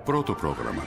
Πρώτο πρόγραμμα.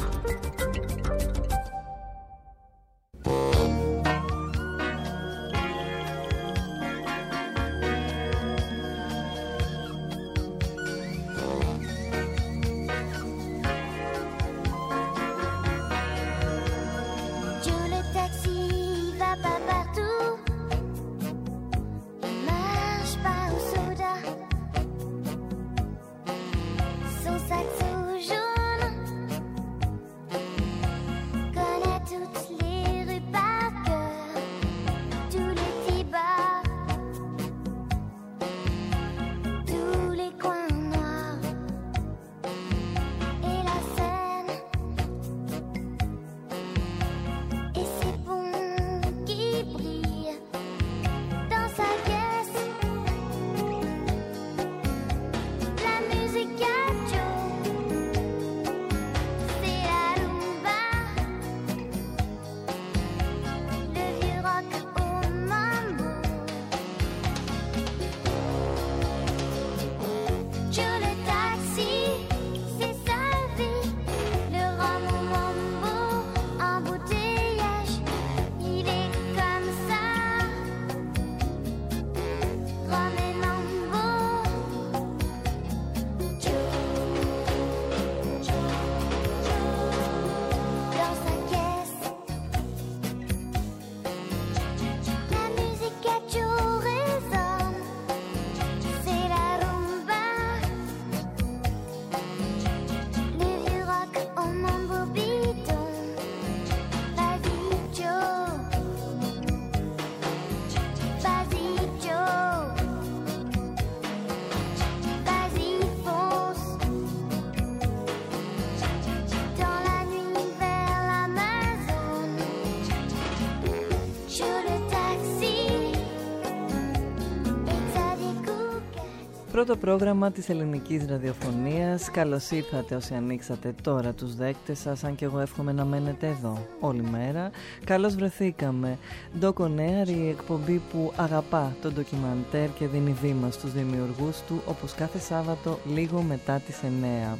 Πρώτο πρόγραμμα της ελληνικής ραδιοφωνίας. Καλώς ήρθατε όσοι ανοίξατε τώρα τους δέκτες σας, αν και εγώ εύχομαι να μένετε εδώ όλη μέρα. Καλώς βρεθήκαμε. Doc On Air, η εκπομπή που αγαπά το ντοκιμαντέρ και δίνει βήμα στους δημιουργούς του, όπως κάθε Σάββατο λίγο μετά τις 9.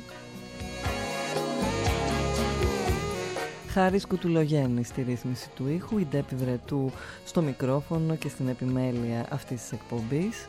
Χάρης Κουτουλογέννη στη ρύθμιση του ήχου, η Ντέπη Βρετού στο μικρόφωνο και στην επιμέλεια αυτής της εκπομπής.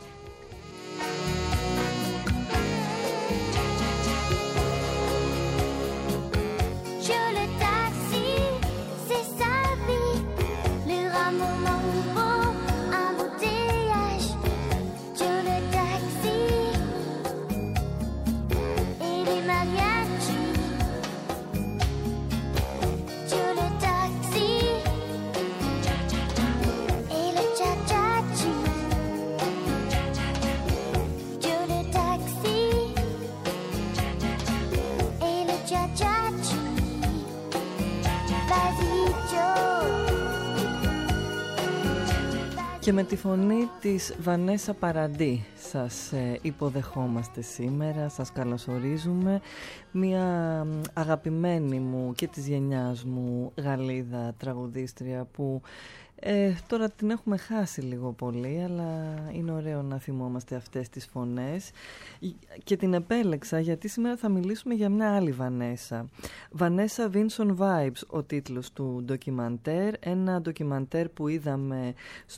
Και με τη φωνή της Βανέσα Παραντή σας υποδεχόμαστε σήμερα, σας καλωσορίζουμε. Μια αγαπημένη μου και της γενιάς μου Γαλλίδα τραγουδίστρια που τώρα την έχουμε χάσει λίγο πολύ, αλλά είναι ωραίο να θυμόμαστε αυτές τις φωνές και την επέλεξα γιατί σήμερα θα μιλήσουμε για μια άλλη Βανέσα. Βανέσα Vinson Vibes ο τίτλος του ντοκιμαντέρ, ένα ντοκιμαντέρ που είδαμε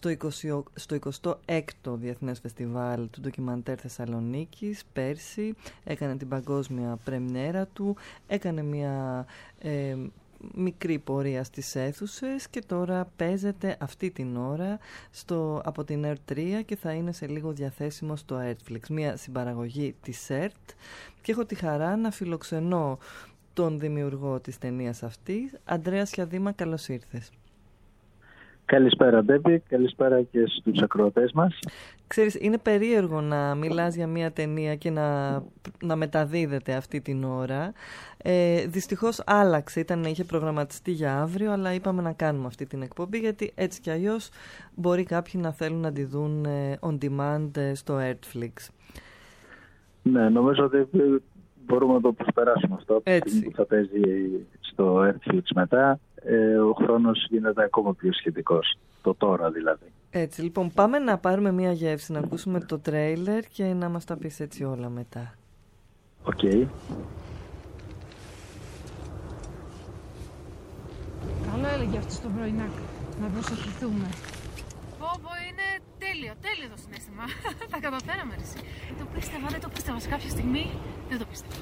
στο 26ο Διεθνές Φεστιβάλ του Ντοκιμαντέρ Θεσσαλονίκης πέρσι. Έκανε την παγκόσμια πρεμιέρα του, έκανε μια μικρή πορεία στις αίθουσες και τώρα παίζεται αυτή την ώρα από την ΕΡΤ 3 και θα είναι σε λίγο διαθέσιμο στο Netflix. Μια συμπαραγωγή της ΕΡΤ και έχω τη χαρά να φιλοξενώ τον δημιουργό της ταινίας αυτής, Ανδρέα Σιαδήμα. Καλώς ήρθες. Καλησπέρα Ντέπη, καλησπέρα και στους ακροατές μας. Ξέρεις, είναι περίεργο να μιλάς για μια ταινία και να μεταδίδεται αυτή την ώρα. Δυστυχώς άλλαξε, είχε προγραμματιστεί για αύριο, αλλά είπαμε να κάνουμε αυτή την εκπομπή, γιατί έτσι κι αλλιώς μπορεί κάποιοι να θέλουν να τη δουν on demand στο Netflix. Ναι, νομίζω ότι μπορούμε να το προσπεράσουμε αυτό. Έτσι. Που θα παίζει στο Netflix μετά, ο χρόνος γίνεται ακόμα πιο σχετικός. Το τώρα δηλαδή. Έτσι, λοιπόν, πάμε να πάρουμε μια γεύση, να ακούσουμε το τρέιλερ και να μας τα πεις έτσι όλα μετά. Οκ. για αυτό το πρωινάκι. Να προσοχηθούμε. Πω, είναι τέλειο το συναίσθημα. Τα καταφέραμε, ρε. Δεν το πίστευα σε κάποια στιγμή. Δεν το πίστευα.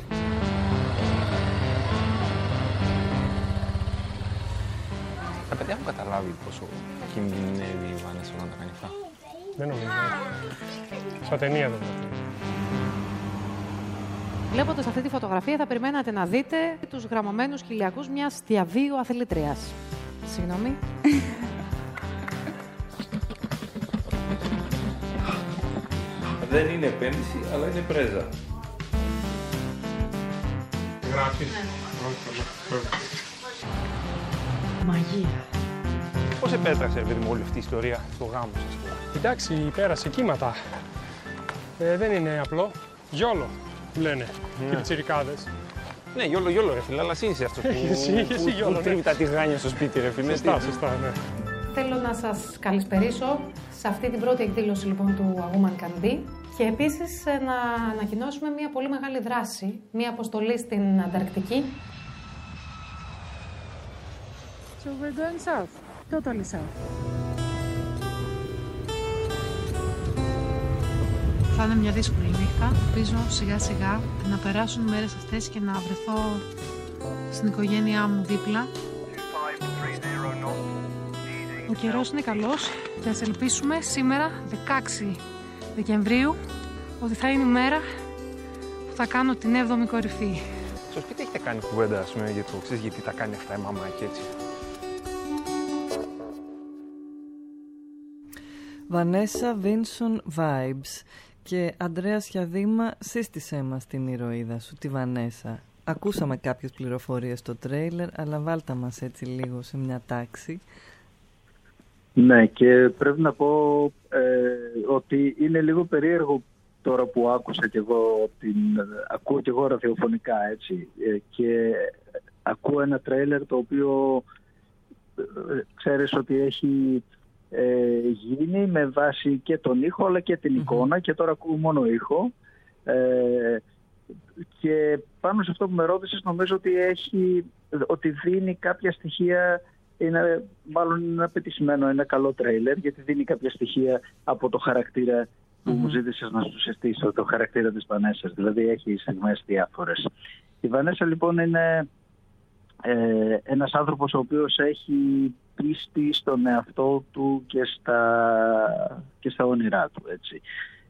Τα παιδιά έχουν καταλάβει πόσο κινδυνεύει η Βάνεσσα όταν τα κάνει αυτά? Δεν νομίζω. Στα ταινία δεν το. Βλέποντας αυτή τη φωτογραφία θα περιμένατε να δείτε τους γραμμωμένους χιλιακούς μιας διαβίου αθλήτριας. Συγγνώμη. Δεν είναι επένδυση, αλλά είναι πρέζα. Γράφεις. Μαγεία. Πώς επέτραξε, παιδί μου, όλη αυτή η ιστορία στο γάμο σας? Εντάξει, πέρασε κύματα. Δεν είναι απλό. Γιόλο, που λένε και οι πιτσιρικάδες. Ναι, γιόλο ρε φίλε, αλλά εσύ είσαι αυτός που τρίβει τα τηγάνια στο σπίτι ρε φίλε. Σωστά, ναι. Θέλω να σας καλησπερίσω σε αυτή την πρώτη εκδήλωση λοιπόν του A Woman Can Be και επίσης να ανακοινώσουμε μια πολύ μεγάλη δράση, μια αποστολή στην Ανταρκτική. So we're going south. Totally south. Θα είναι μια δύσκολη νύχτα. Ελπίζω σιγά σιγά να περάσουν οι μέρες αυτές και να βρεθώ στην οικογένειά μου δίπλα. Ο καιρός είναι καλός και ας ελπίσουμε σήμερα, 16 Δεκεμβρίου, ότι θα είναι η μέρα που θα κάνω την 7η κορυφή. Στο σπίτι έχετε κάνει κουβέντα, ας πούμε, για το ξέρεις γιατί τα κάνει αυτά η μαμά και έτσι? Βανέσσα Βίνσον Vibes και Ανδρέας Γιαδήμα, σύστησέ μας την ηρωίδα σου, τη Βανέσσα. Ακούσαμε κάποιες πληροφορίες στο τρέιλερ, αλλά βάλτα μας έτσι λίγο σε μια τάξη. Ναι, και πρέπει να πω ότι είναι λίγο περίεργο τώρα που άκουσα και εγώ, ακούω και εγώ ραδιοφωνικά, έτσι, και ακούω ένα τρέιλερ το οποίο ξέρεις ότι έχει γίνει με βάση και τον ήχο αλλά και την εικόνα και τώρα ακούω μόνο ήχο και πάνω σε αυτό που με ρώτησες νομίζω ότι δίνει κάποια στοιχεία, μάλλον είναι ένα πετυχημένο, ένα καλό τρέιλερ γιατί δίνει κάποια στοιχεία από το χαρακτήρα που μου ζήτησες να σου συστήσω, το χαρακτήρα της Βανέσσας, δηλαδή έχει στιγμές διάφορες. Η Βανέσσα λοιπόν είναι ένας άνθρωπος ο οποίος έχει πίστη στον εαυτό του και στα όνειρά του, έτσι.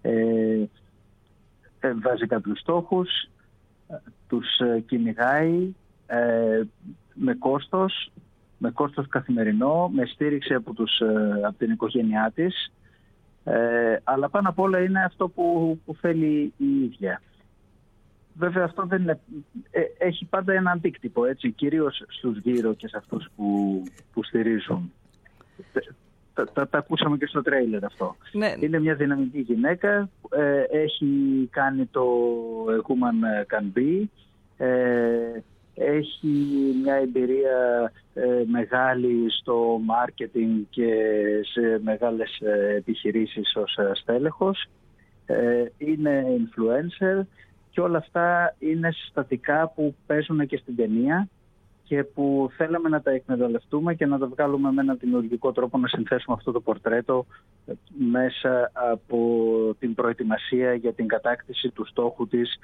Βάζει κάποιους στόχους, τους κυνηγάει με κόστος καθημερινό, με στήριξη από την οικογένειά της, αλλά πάνω απ' όλα είναι αυτό που θέλει η ίδια. Βέβαια αυτό δεν είναι, έχει πάντα ένα αντίκτυπο, έτσι, κυρίως στους γύρω και σε αυτούς που στηρίζουν. Τα ακούσαμε και στο τρέιλερ αυτό. Ναι. Είναι μια δυναμική γυναίκα, έχει κάνει το A Woman Can Be, έχει μια εμπειρία μεγάλη στο μάρκετινγκ και σε μεγάλες επιχειρήσεις ως στέλεχος, είναι influencer και όλα αυτά είναι συστατικά που παίζουν και στην ταινία και που θέλαμε να τα εκμεταλλευτούμε και να τα βγάλουμε με έναν δημιουργικό τρόπο, να συνθέσουμε αυτό το πορτρέτο μέσα από την προετοιμασία για την κατάκτηση του στόχου της,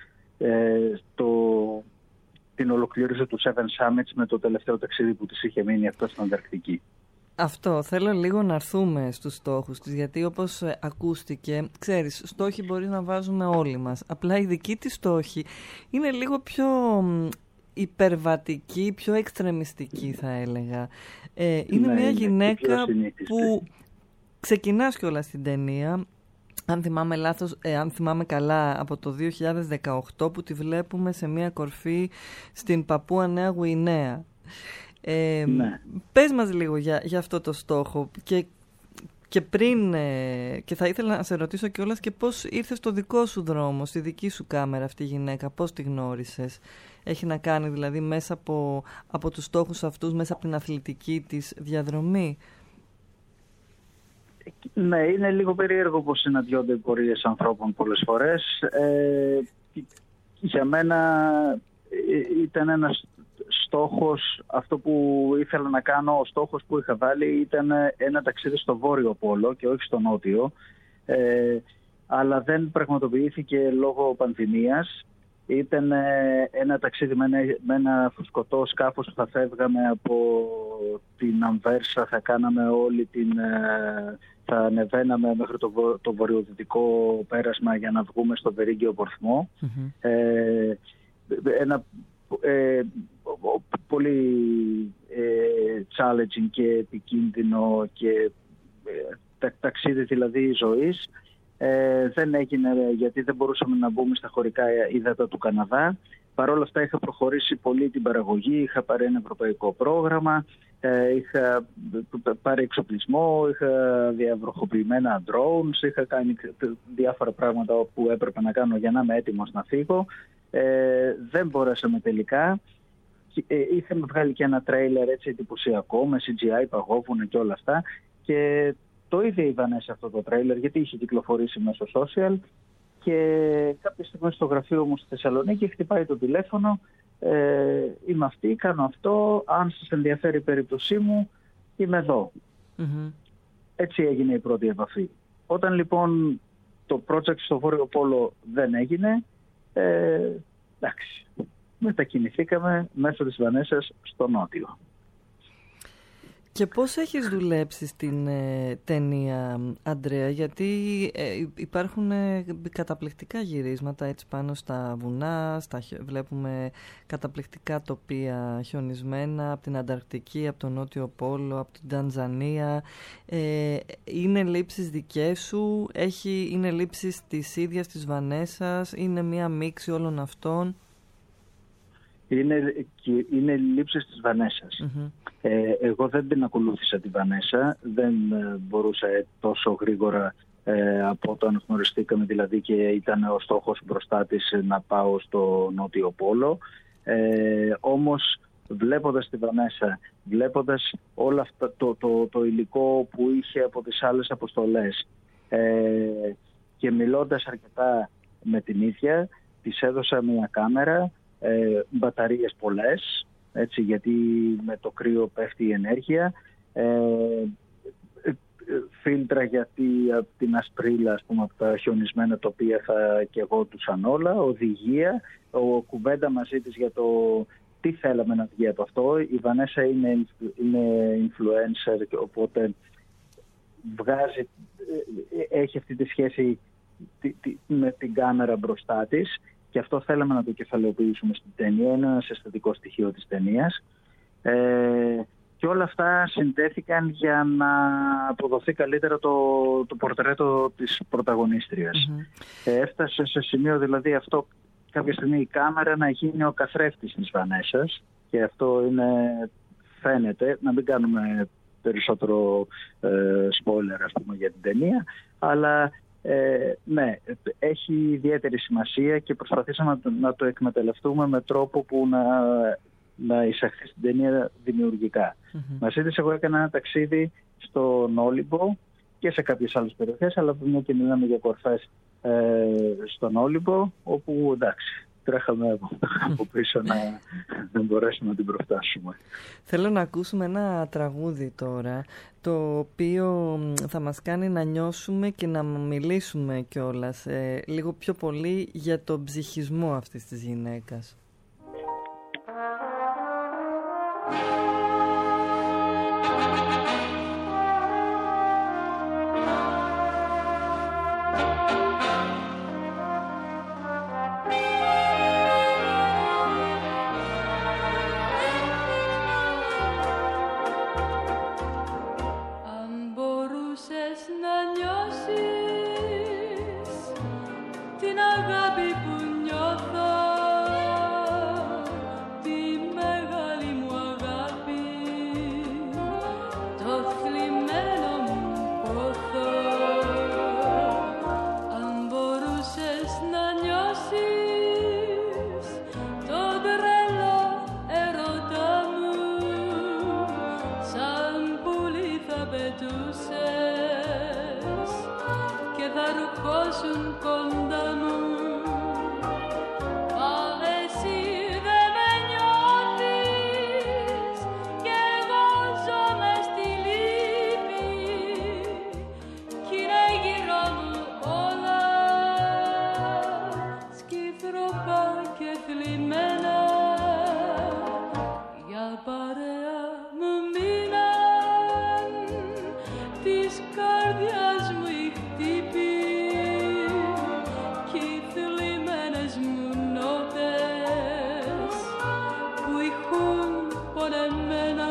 την ολοκλήρωση του Seven Summits με το τελευταίο ταξίδι που της είχε μείνει αυτό στην Ανταρκτική. Αυτό, θέλω λίγο να έρθουμε στους στόχους της, γιατί όπως ακούστηκε, ξέρεις, στόχοι μπορεί να βάζουμε όλοι μας. Απλά η δική της στόχη είναι λίγο πιο υπερβατική, πιο εξτρεμιστική θα έλεγα. Είναι μια γυναίκα που ξεκινάς κιόλας στην ταινία, αν θυμάμαι καλά, από το 2018 που τη βλέπουμε σε μια κορφή στην Παππούα Νέα Γουινέα. Ναι. Πες μας λίγο για αυτό το στόχο και πριν, και θα ήθελα να σε ρωτήσω κιόλας και πώς ήρθε στο δικό σου δρόμο, στη δική σου κάμερα αυτή η γυναίκα, πώς τη γνώρισες? Έχει να κάνει δηλαδή μέσα από τους στόχους αυτούς, μέσα από την αθλητική της διαδρομή? Ναι, είναι λίγο περίεργο πως συναντιόνται οι πορείες ανθρώπων πολλές φορές. Για μένα ήταν ένας στόχος, αυτό που ήθελα να κάνω, ο στόχος που είχα βάλει ήταν ένα ταξίδι στο Βόρειο Πόλο και όχι στο Νότιο, αλλά δεν πραγματοποιήθηκε λόγω πανδημίας. Ήταν ένα ταξίδι με ένα φουσκωτό σκάφος που θα φεύγαμε από την Αμβέρσα, θα κάναμε θα ανεβαίναμε μέχρι το βορειοδυτικό πέρασμα για να βγούμε στο Βερίγγιο Πορθμό. Ένα πολύ challenging και επικίνδυνο και ταξίδι δηλαδή ζωής. Δεν έγινε γιατί δεν μπορούσαμε να μπούμε στα χωρικά ύδατα του Καναδά. Παρ' όλα αυτά είχα προχωρήσει πολύ την παραγωγή, είχα πάρει ένα ευρωπαϊκό πρόγραμμα, είχα πάρει εξοπλισμό, είχα διαβροχοποιημένα drones, είχα κάνει διάφορα πράγματα που έπρεπε να κάνω για να είμαι έτοιμος να φύγω. Δεν μπορέσαμε τελικά. Είχαμε βγάλει και ένα τρέιλερ έτσι εντυπωσιακό με CGI, παγόβουνα και όλα αυτά, και το είδε η Βανέσσα αυτό το τρέιλερ γιατί είχε κυκλοφορήσει μέσω social, και κάποια στιγμή στο γραφείο μου στη Θεσσαλονίκη χτυπάει το τηλέφωνο, είμαι αυτή, κάνω αυτό, αν σας ενδιαφέρει η περίπτωσή μου είμαι εδώ. Έτσι έγινε η πρώτη επαφή. Όταν λοιπόν το project στο Βόρειο Πόλο δεν έγινε, εντάξει, μετακινηθήκαμε μέσω της Βανέσσας στο Νότιο. Και πώς έχεις δουλέψει στην ταινία, Αντρέα, γιατί υπάρχουν καταπληκτικά γυρίσματα έτσι πάνω στα βουνά, βλέπουμε καταπληκτικά τοπία χιονισμένα από την Ανταρκτική, από τον Νότιο Πόλο, από την Τανζανία. Είναι λήψεις δικές σου, είναι λήψεις της ίδιας της Βανέσσας, είναι μία μίξη όλων αυτών? Είναι λήψεις της Βανέσσας. Εγώ δεν την ακολούθησα τη Βανέσσα, δεν μπορούσα τόσο γρήγορα από όταν γνωριστήκαμε δηλαδή και ήταν ο στόχος μπροστά της να πάω στο Νότιο Πόλο. Όμως βλέποντας τη Βανέσσα, βλέποντας όλα αυτά το υλικό που είχε από τις άλλες αποστολές και μιλώντας αρκετά με την ίδια, της έδωσα μια κάμερα, μπαταρίες πολλές, έτσι, γιατί με το κρύο πέφτει η ενέργεια, φίλτρα γιατί από την ασπρίλα, ας πούμε, από τα χιονισμένα τοπία θα καιγόντουσαν όλα, οδηγία, κουβέντα μαζί της για το τι θέλαμε να βγει από αυτό. Η Βανέσσα είναι influencer, οπότε έχει αυτή τη σχέση με την κάμερα μπροστά της. Και αυτό θέλαμε να το κεφαλαιοποιήσουμε στην ταινία, είναι ένα αισθητικό στοιχείο της ταινίας. Και όλα αυτά συντέθηκαν για να αποδοθεί καλύτερα το πορτρέτο της πρωταγωνίστριας. Έφτασε σε σημείο δηλαδή αυτό, κάποια στιγμή η κάμερα να γίνει ο καθρέφτης της Βανέσσας, και αυτό φαίνεται, να μην κάνουμε περισσότερο spoiler ας πούμε για την ταινία, αλλά ναι, έχει ιδιαίτερη σημασία και προσπαθήσαμε να το εκμεταλλευτούμε με τρόπο που να εισαχθεί στην ταινία δημιουργικά. Μαζί της εγώ έκανα ένα ταξίδι στο Όλυμπο και σε κάποιες άλλες περιοχές, αλλά που και μιλάμε για κορφές στον Όλυμπο, όπου εντάξει, τρέχαμε από πίσω να δεν μπορέσουμε να την προφτάσουμε. Θέλω να ακούσουμε ένα τραγούδι τώρα, το οποίο θα μας κάνει να νιώσουμε και να μιλήσουμε κιόλας λίγο πιο πολύ για τον ψυχισμό αυτής της γυναίκας. Αγάπη που νιώθω, τη μεγάλη μου αγάπη έχουν πονεμένα.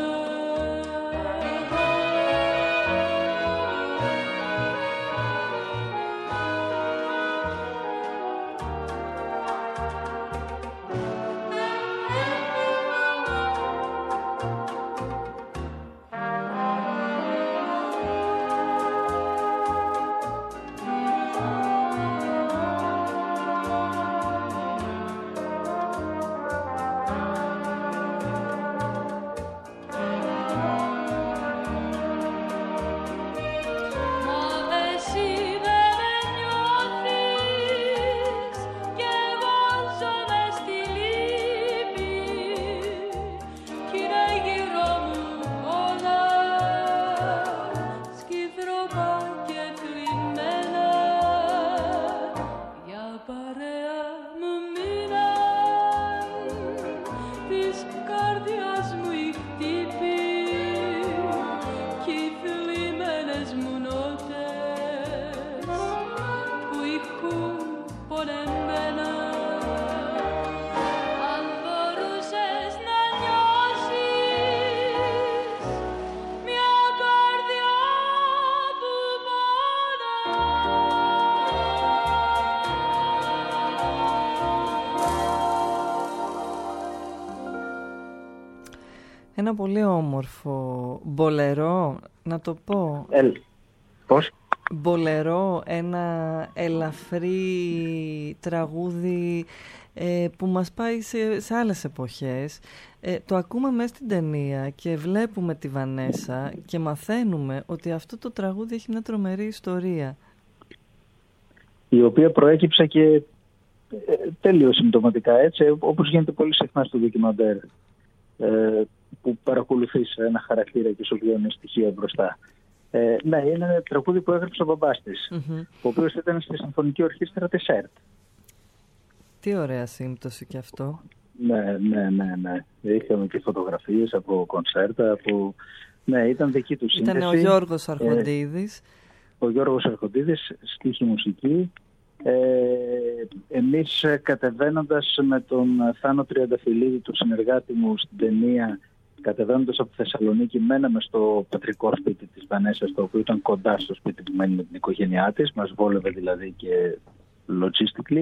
Ένα πολύ όμορφο μπολερό, να το πω. Πώς? Μπολερό, ένα ελαφρύ τραγούδι που μας πάει σε άλλες εποχές. Το ακούμε μέσα στην ταινία και βλέπουμε τη Βανέσα και μαθαίνουμε ότι αυτό το τραγούδι έχει μια τρομερή ιστορία. Η οποία προέκυψε και τέλειος συμπτωματικά, έτσι, όπως γίνεται πολύ συχνά στο ντοκιμαντέρ, που παρακολουθείς ένα χαρακτήρα και σου βγαίνουν στοιχεία μπροστά. Ναι, είναι ένα τραγούδι που έγραψε ο μπαμπάς της, ο οποίος ήταν στη Συμφωνική Ορχήστρα της ΕΡΤ. Τι ωραία σύμπτωση και αυτό. Ναι. Είχαμε και φωτογραφίες από κονσέρτα, ναι, ήταν δική του σύνθεση. Ήταν ο Γιώργος Αρχοντίδης. Ο Γιώργος Αρχοντίδης, στίχη μουσική. Εμείς κατεβαίνοντας με τον Θάνο Τριανταφυλλίδη, του συνεργάτη μου στην ταινία, κατεβαίνοντας από Θεσσαλονίκη, μέναμε στο πατρικό σπίτι της Βανέσας, το οποίο ήταν κοντά στο σπίτι που μένει με την οικογένειά της, μας βόλευε δηλαδή και logistically.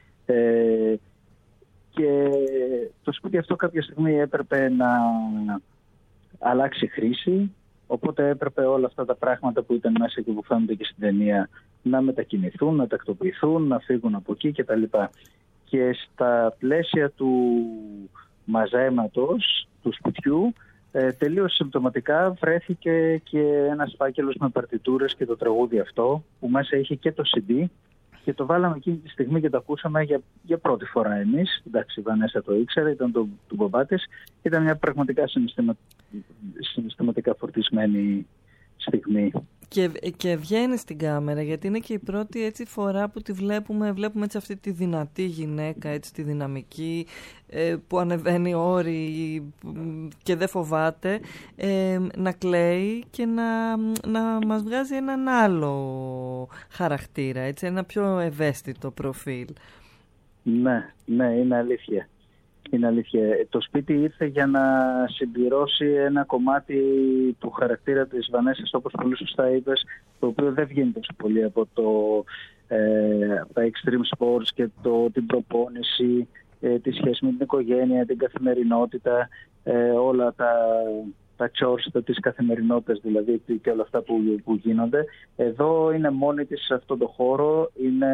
Και το σπίτι αυτό κάποια στιγμή έπρεπε να αλλάξει χρήση, οπότε έπρεπε όλα αυτά τα πράγματα που ήταν μέσα και που φαίνονται και στην ταινία να μετακινηθούν, να τακτοποιηθούν, να φύγουν από εκεί κτλ. Και στα πλαίσια του μαζέματος του σπιτιού, τελείως συμπτωματικά βρέθηκε και ένας φάκελος με παρτιτούρες και το τραγούδι αυτό, που μέσα είχε και το CD, και το βάλαμε εκείνη τη στιγμή και το ακούσαμε για πρώτη φορά εμείς. Εντάξει, η Βανέσα το ήξερε, ήταν του μπαμπά της. Ήταν μια πραγματικά συναισθηματικά φορτισμένη στιγμή. Και βγαίνει στην κάμερα, γιατί είναι και η πρώτη έτσι φορά που τη βλέπουμε έτσι αυτή τη δυνατή γυναίκα, έτσι τη δυναμική, που ανεβαίνει όρη και δεν φοβάται, να κλαίει και να μας βγάζει έναν άλλο χαρακτήρα, έτσι, ένα πιο ευαίσθητο προφίλ. Ναι, είναι αλήθεια. Είναι αλήθεια. Το σπίτι ήρθε για να συμπληρώσει ένα κομμάτι του χαρακτήρα της Βανέσας, όπως πολύ σωστά είπες, το οποίο δεν βγαίνει τόσο πολύ από τα extreme sports και την προπόνηση, τη σχέση με την οικογένεια, την καθημερινότητα, όλα τα chores της καθημερινότητας δηλαδή και όλα αυτά που γίνονται. Εδώ είναι μόνη της σε αυτόν τον χώρο,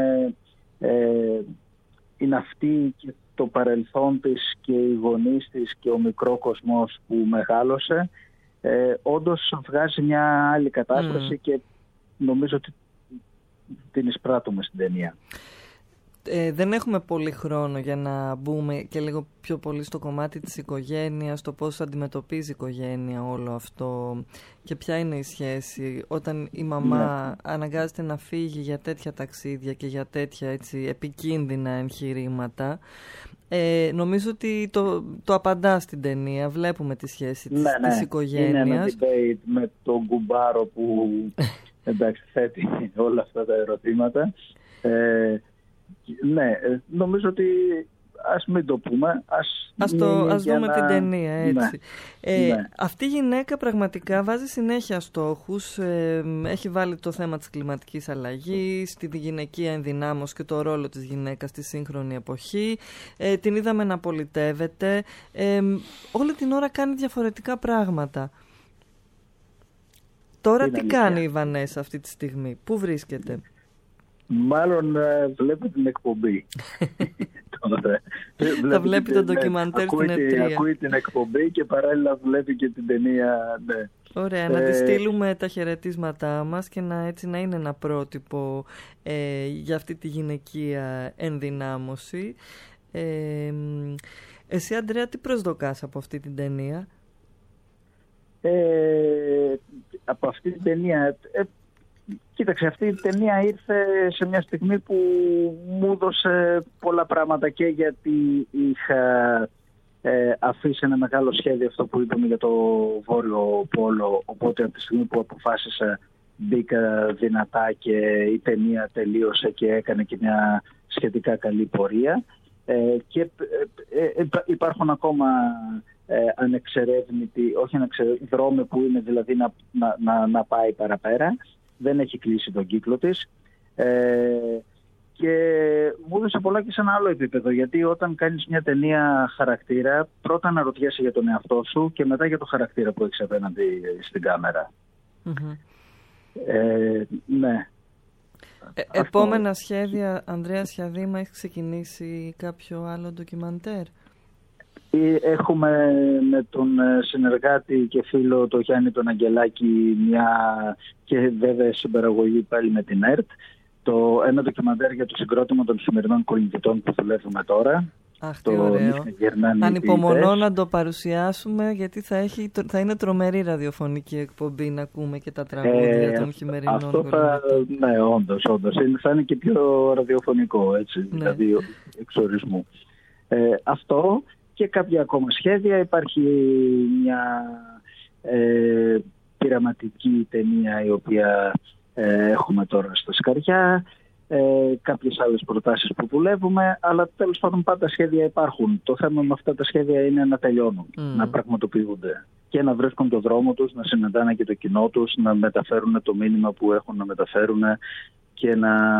είναι αυτή και το παρελθόν της και οι γονείς της και ο μικρό κοσμός που μεγάλωσε. Όντως βγάζει μια άλλη κατάσταση και νομίζω ότι την εισπράττουμε στην ταινία. Δεν έχουμε πολύ χρόνο για να μπούμε και λίγο πιο πολύ στο κομμάτι της οικογένειας, το πώς αντιμετωπίζει η οικογένεια όλο αυτό και ποια είναι η σχέση όταν η μαμά αναγκάζεται να φύγει για τέτοια ταξίδια και για τέτοια έτσι επικίνδυνα εγχειρήματα. Νομίζω ότι το απαντά στην ταινία. Βλέπουμε τη σχέση της οικογένειας. Είναι ένα debate με τον κουμπάρο που εντάξει, θέτει όλα αυτά τα ερωτήματα. Ναι, νομίζω ότι ας μην το πούμε. Ας δούμε την ταινία, έτσι. Ναι. Αυτή η γυναίκα πραγματικά βάζει συνέχεια στόχους. Έχει βάλει το θέμα της κλιματικής αλλαγής, τη γυναικεία ενδυνάμωση και το ρόλο της γυναίκας στη σύγχρονη εποχή. Την είδαμε να πολιτεύεται. Όλη την ώρα κάνει διαφορετικά πράγματα. Τώρα τι κάνει η Βανέσα αυτή τη στιγμή, πού βρίσκεται? Μάλλον βλέπω την εκπομπή. Θα βλέπει το ντοκιμαντέρ στην Ερτρία. Ακούει την εκπομπή και παράλληλα βλέπει και την ταινία. Ναι. Ωραία, να τη στείλουμε τα χαιρετίσματά μας και έτσι να είναι ένα πρότυπο για αυτή τη γυναικεία ενδυνάμωση. Εσύ, Ανδρέα, τι προσδοκάς από αυτή την ταινία? Από αυτή την ταινία... Κοίταξε, αυτή η ταινία ήρθε σε μια στιγμή που μου έδωσε πολλά πράγματα, και γιατί είχα αφήσει ένα μεγάλο σχέδιο, αυτό που είπαμε για το Βόρειο Πόλο, οπότε από τη στιγμή που αποφάσισα μπήκα δυνατά και η ταινία τελείωσε και έκανε και μια σχετικά καλή πορεία, και υπάρχουν ακόμα ανεξερεύνητοι, όχι δρόμοι που είναι δηλαδή να πάει παραπέρα. Δεν έχει κλείσει τον κύκλο της, και μου έδωσε πολλά και σε ένα άλλο επίπεδο, γιατί όταν κάνεις μια ταινία χαρακτήρα, πρώτα αναρωτιέσαι για τον εαυτό σου και μετά για το χαρακτήρα που έχεις απέναντι στην κάμερα. Ναι. Επόμενα σχέδια, Ανδρέα Σιαδήμα, έχεις ξεκινήσει κάποιο άλλο ντοκιμαντέρ? Έχουμε με τον συνεργάτη και φίλο τον Γιάννη τον Αγγελάκη, και βέβαια συμπαραγωγή πάλι με την ΕΡΤ, ένα ντοκιμαντέρ για το συγκρότημα των σημερινών κολυμβητών που δουλεύουμε τώρα. Αχ, τι ωραίο. Ανυπομονώ να το παρουσιάσουμε, γιατί θα είναι τρομερή ραδιοφωνική εκπομπή να ακούμε και τα τραγούδια των χειμερινών κολυμβητών. Ναι, όντως. Θα είναι και πιο ραδιοφωνικό, έτσι, δηλαδή εξορισμού. Αυτό και κάποια ακόμα σχέδια. Υπάρχει μια πειραματική ταινία η οποία έχουμε τώρα στα σκαριά, κάποιες άλλες προτάσεις που δουλεύουμε, αλλά τέλος πάντων πάντα σχέδια υπάρχουν. Το θέμα με αυτά τα σχέδια είναι να τελειώνουν, να πραγματοποιούνται και να βρίσκουν το δρόμο τους, να συναντάνε και το κοινό τους, να μεταφέρουν το μήνυμα που έχουν να μεταφέρουν και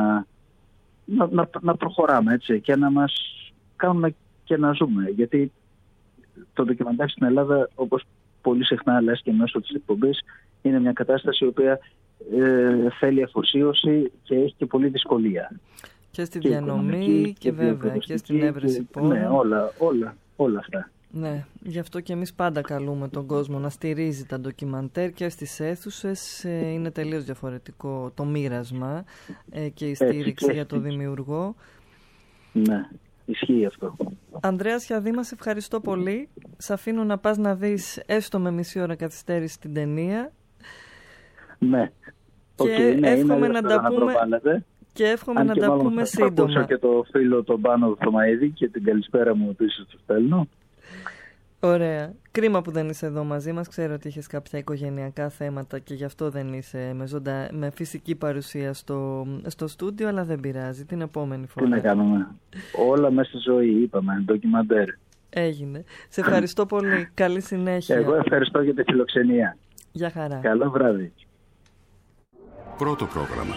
να προχωράμε, έτσι, και να μας κάνουν και να ζούμε. Γιατί το ντοκιμαντέρ στην Ελλάδα, όπως πολύ συχνά λες και μέσω της εκπομπής, είναι μια κατάσταση η οποία θέλει αφοσίωση και έχει και πολλή δυσκολία. Και στη διανομή και βέβαια και στην έβρεση πόρων. Ναι, όλα αυτά. Ναι, γι' αυτό και εμείς πάντα καλούμε τον κόσμο να στηρίζει τα ντοκιμαντέρ και στις αίθουσες. Είναι τελείως διαφορετικό το μοίρασμα και η στήριξη για το δημιουργό. Ναι. Ισχύει αυτό. Ανδρέα Σιαδήμα, σε ευχαριστώ πολύ. Σ' αφήνω να πας να δεις έστω με μισή ώρα καθυστέρηση την ταινία. Ναι. Και εύχομαι να τα πούμε. Και εύχομαι να τα πούμε σύντομα. Άκουσα και το φίλο τον Πάνο Θωμαίδη και την καλησπέρα μου επίσης του στέλνω. Ωραία. Κρίμα που δεν είσαι εδώ μαζί μας. Ξέρω ότι είχες κάποια οικογενειακά θέματα και γι' αυτό δεν είσαι με φυσική παρουσία στο στούντιο, αλλά δεν πειράζει. Την επόμενη φορά. Τι να κάνουμε. Όλα μέσα στη ζωή, είπαμε. Ντοκιμαντέρ. Έγινε. Σε ευχαριστώ πολύ. Καλή συνέχεια. Εγώ ευχαριστώ για τη φιλοξενία. Γεια χαρά. Καλό βράδυ. Πρώτο πρόγραμμα.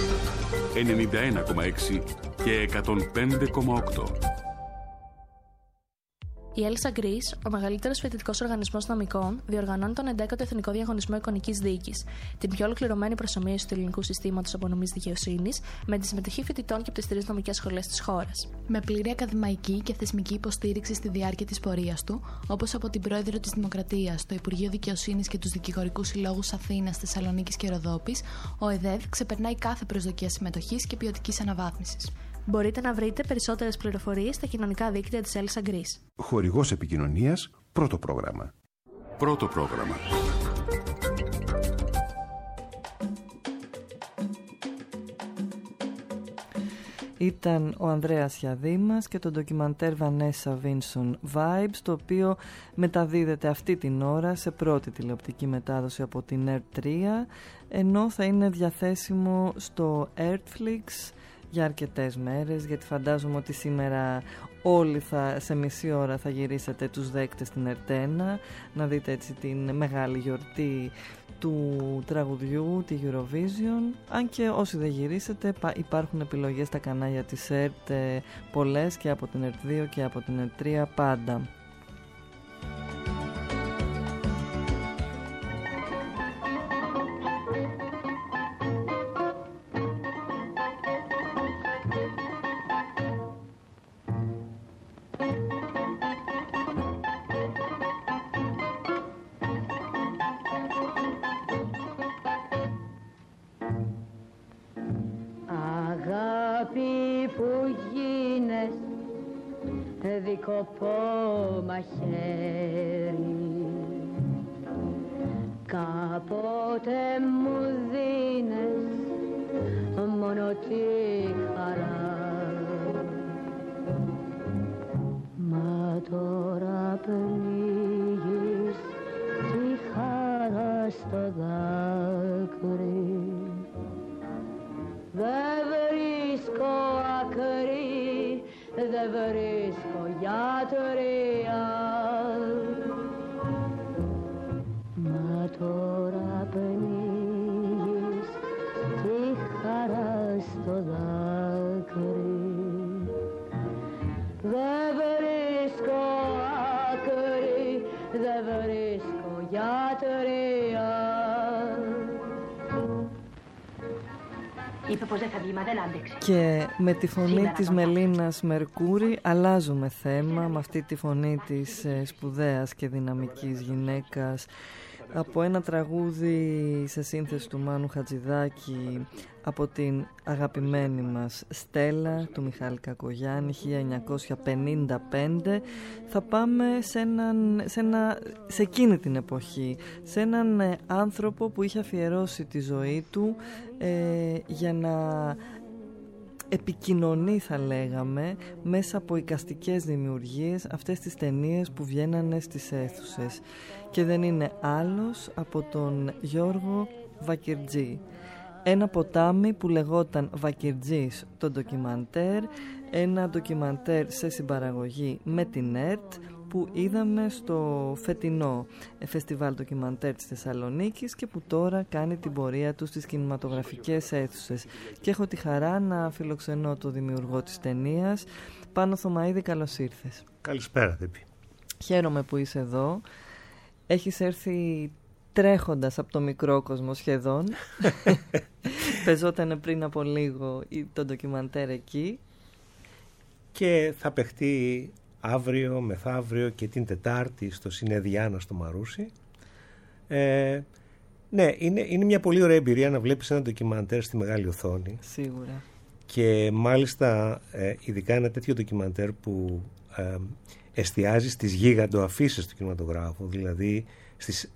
91,6 και 105,8. Η Έλσα Γκρίς, ο μεγαλύτερος φοιτητικός οργανισμός νομικών, διοργανώνει τον 11ο Εθνικό Διαγωνισμό Εικονικής Δίκης, την πιο ολοκληρωμένη προσομοίωση του ελληνικού συστήματος απονομής δικαιοσύνης, με τη συμμετοχή φοιτητών και από τις 3 νομικές σχολές της χώρας. Με πλήρη ακαδημαϊκή και θεσμική υποστήριξη στη διάρκεια της πορείας του, όπως από την Πρόεδρο της Δημοκρατίας, το Υπουργείο Δικαιοσύνης και τους Δικηγορικούς Συλλόγους Αθήνας, Θεσσαλονίκης και Ροδόπης, ο ΕΔΕΔ ξεπερνάει κάθε προσδοκία συμμετοχής και ποιοτικής αναβάθμισης. Μπορείτε να βρείτε περισσότερες πληροφορίες στα κοινωνικά δίκτυα της Έλσα Γκρίς. Χορηγός επικοινωνίας, πρώτο πρόγραμμα. Πρώτο πρόγραμμα. Ήταν ο Ανδρέας Σιαδήμας και το ντοκιμαντέρ Vanessa Vinson Vibes, το οποίο μεταδίδεται αυτή την ώρα σε πρώτη τηλεοπτική μετάδοση από την ΕΡΤ3, ενώ θα είναι διαθέσιμο στο Airtflix για αρκετές μέρες, γιατί φαντάζομαι ότι σήμερα όλοι σε μισή ώρα θα γυρίσετε τους δέκτες στην Ερτένα, να δείτε έτσι την μεγάλη γιορτή του τραγουδιού, τη Eurovision. Αν και όσοι δεν γυρίσετε, υπάρχουν επιλογές στα κανάλια της ΕΡΤ, πολλές, και από την ΕΡΤ 2 και από την ΕΡΤ 3 πάντα. Δικοπό μαχαίρι, κάποτε μου δίνες μόνο τη χαρά, μα τώρα πνίγεις τη χαρά στο δάκρυ. Δεν βρίσκω άκρη, δεν βρίσκω γιατρία, μα τώρα πνίγεις τη χαρά στο δάκρυ. Δεν βρίσκω άκρη, δεν βρίσκω γιατρία. Είπε πως δεν θα βγει, μα δεν άντεξε. Και με τη φωνή της Μελίνας Μερκούρη αλλάζουμε θέμα, με αυτή τη φωνή της σπουδαίας και δυναμικής γυναίκας, από ένα τραγούδι σε σύνθεση του Μάνου Χατζηδάκη, από την αγαπημένη μας Στέλλα του Μιχάλη Κακογιάννη, 1955. Θα πάμε σε εκείνη την εποχή, σε έναν άνθρωπο που είχε αφιερώσει τη ζωή του για να επικοινωνεί, θα λέγαμε, μέσα από εικαστικές δημιουργίες, αυτές τις ταινίες που βγαίνανε στις αίθουσες, και δεν είναι άλλος από τον Γιώργο Βακιρτζή. Ένα ποτάμι που λεγόταν Βακιρτζής το ντοκιμαντέρ, ένα ντοκιμαντέρ σε συμπαραγωγή με την ΕΡΤ, που είδαμε στο φετινό φεστιβάλ ντοκιμαντέρ της Θεσσαλονίκης και που τώρα κάνει την πορεία του στις κινηματογραφικές αίθουσες. Και έχω τη χαρά να φιλοξενώ το δημιουργό της ταινίας. Πάνο Θωμαίδη, καλώς ήρθες. Καλησπέρα, Δήπη. Χαίρομαι που είσαι εδώ. Έχεις έρθει τρέχοντας από το μικρό κόσμο σχεδόν. Πεζόταν πριν από λίγο το ντοκιμαντέρ εκεί. Και θα παιχτεί αύριο, μεθαύριο και την Τετάρτη στο Συνεδιάνα στο Μαρούσι. Ναι, είναι μια πολύ ωραία εμπειρία να βλέπεις ένα ντοκιμαντέρ στη μεγάλη οθόνη. Σίγουρα. Και μάλιστα ειδικά ένα τέτοιο ντοκιμαντέρ που εστιάζει στις γίγαντο-αφίσες του κινηματογράφου, δηλαδή στις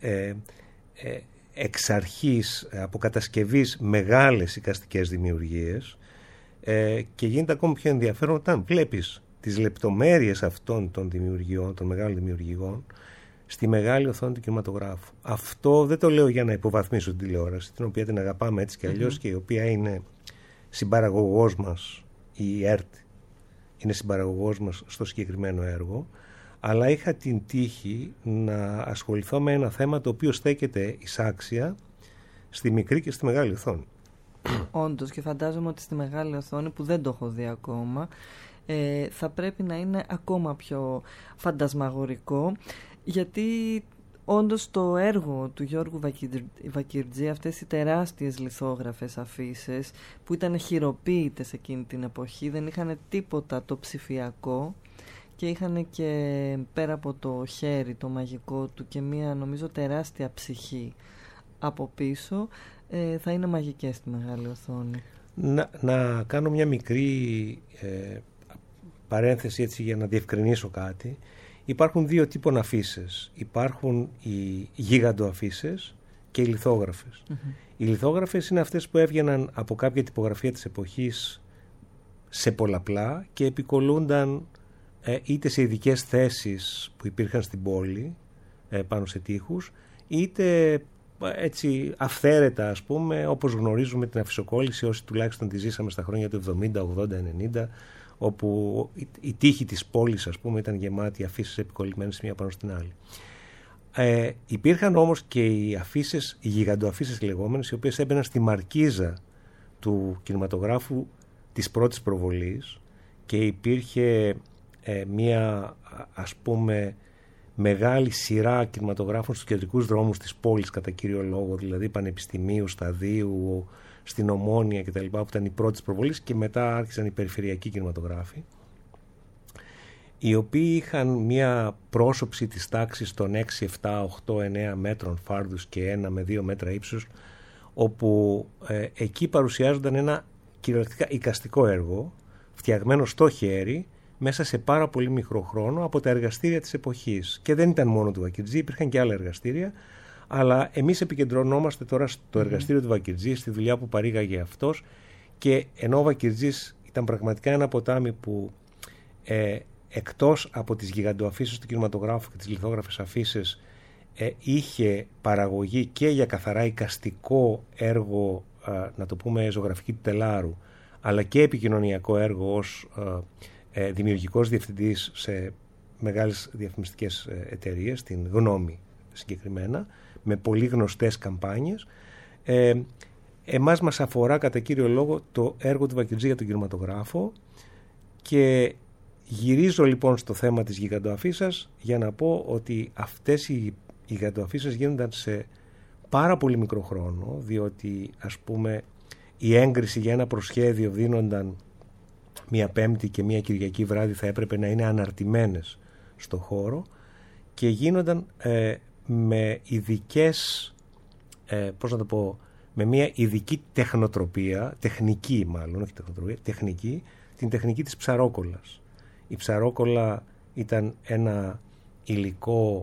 εξ αρχής από κατασκευής μεγάλες εικαστικές δημιουργίες, και γίνεται ακόμη πιο ενδιαφέρον όταν βλέπεις τις λεπτομέρειες αυτών των δημιουργιών, των μεγάλων δημιουργιών, στη μεγάλη οθόνη του κινηματογράφου. Αυτό δεν το λέω για να υποβαθμίσω την τηλεόραση, την οποία την αγαπάμε έτσι και αλλιώς, και η οποία είναι συμπαραγωγός μας, η ΕΡΤ είναι συμπαραγωγός μας στο συγκεκριμένο έργο, αλλά είχα την τύχη να ασχοληθώ με ένα θέμα το οποίο στέκεται εισάξια στη μικρή και στη μεγάλη οθόνη. Όντως, και φαντάζομαι ότι στη μεγάλη οθόνη, που δεν το έχω δει ακόμα, θα πρέπει να είναι ακόμα πιο φαντασμαγορικό, γιατί όντως το έργο του Γιώργου Βακιρτζή, αυτές οι τεράστιες λιθόγραφες αφίσες που ήταν χειροποίητες εκείνη την εποχή, δεν είχαν τίποτα το ψηφιακό και είχαν και πέρα από το χέρι το μαγικό του και μία, νομίζω, τεράστια ψυχή από πίσω, θα είναι μαγικές στη μεγάλη οθόνη. Να κάνω μια μικρή παρένθεση έτσι για να διευκρινίσω κάτι. Υπάρχουν δύο τύπων αφίσες. Υπάρχουν οι γίγαντο αφίσες και οι λιθόγραφες. Οι λιθόγραφες είναι αυτές που έβγαιναν από κάποια τυπογραφία της εποχής σε πολλαπλά και επικολούνταν είτε σε ειδικές θέσεις που υπήρχαν στην πόλη πάνω σε τοίχους, είτε έτσι αυθαίρετα, ας πούμε, όπως γνωρίζουμε την αφισοκόλληση, όσοι τουλάχιστον τη ζήσαμε στα χρόνια του 70, 80, 90, όπου η τύχη της πόλης, ας πούμε, ήταν γεμάτη αφίσες επικολλημένες μία πάνω στην άλλη. Υπήρχαν όμως και οι γιγαντοαφίσες λεγόμενες, οι οποίες έμπαιναν στη μαρκίζα του κινηματογράφου της πρώτης προβολής και υπήρχε μία, ας πούμε, μεγάλη σειρά κινηματογράφων στους κεντρικούς δρόμους της πόλης κατά κύριο λόγο, δηλαδή Πανεπιστημίου, Σταδίου, στην Ομόνια κτλ. Που ήταν οι πρώτες προβολές, και μετά άρχισαν οι περιφερειακοί κινηματογράφοι, οι οποίοι είχαν μία πρόσωψη της τάξης των 6, 7, 8, 9 μέτρων φάρδους και 1 με 2 μέτρα ύψους, όπου εκεί παρουσιάζονταν ένα κυριολεκτικά εικαστικό έργο, φτιαγμένο στο χέρι, μέσα σε πάρα πολύ μικρό χρόνο, από τα εργαστήρια της εποχής. Και δεν ήταν μόνο του Βακιρτζή, υπήρχαν και άλλα εργαστήρια, αλλά εμείς επικεντρωνόμαστε τώρα στο εργαστήριο του Βακιρτζή, στη δουλειά που παρήγαγε αυτός, και ενώ ο Βακιρτζής ήταν πραγματικά ένα ποτάμι που εκτός από τις γιγαντοαφίσες του κινηματογράφου και τις λιθόγραφες αφίσες είχε παραγωγή και για καθαρά εικαστικό έργο, να το πούμε ζωγραφική του τελάρου, αλλά και επικοινωνιακό έργο ως δημιουργικός διευθυντής σε μεγάλες διαφημιστικές εταιρείες, την Γνώμη συγκεκριμένα, με πολύ γνωστές καμπάνιες. Εμάς μας αφορά κατά κύριο λόγο το έργο του Βακιρτζή για τον κινηματογράφο, και γυρίζω λοιπόν στο θέμα της γιγαντοαφίσας για να πω ότι αυτές οι γιγαντοαφίσες γίνονταν σε πάρα πολύ μικρό χρόνο, διότι, ας πούμε, η έγκριση για ένα προσχέδιο δίνονταν μία Πέμπτη και μία Κυριακή βράδυ, θα έπρεπε να είναι αναρτημένες στο χώρο, και γίνονταν με ειδικές, πώς να το πω, με μία ειδική τεχνοτροπία, τεχνική μάλλον, όχι τεχνοτροπία, τεχνική, την τεχνική της ψαρόκολλας. Η ψαρόκολλα ήταν ένα υλικό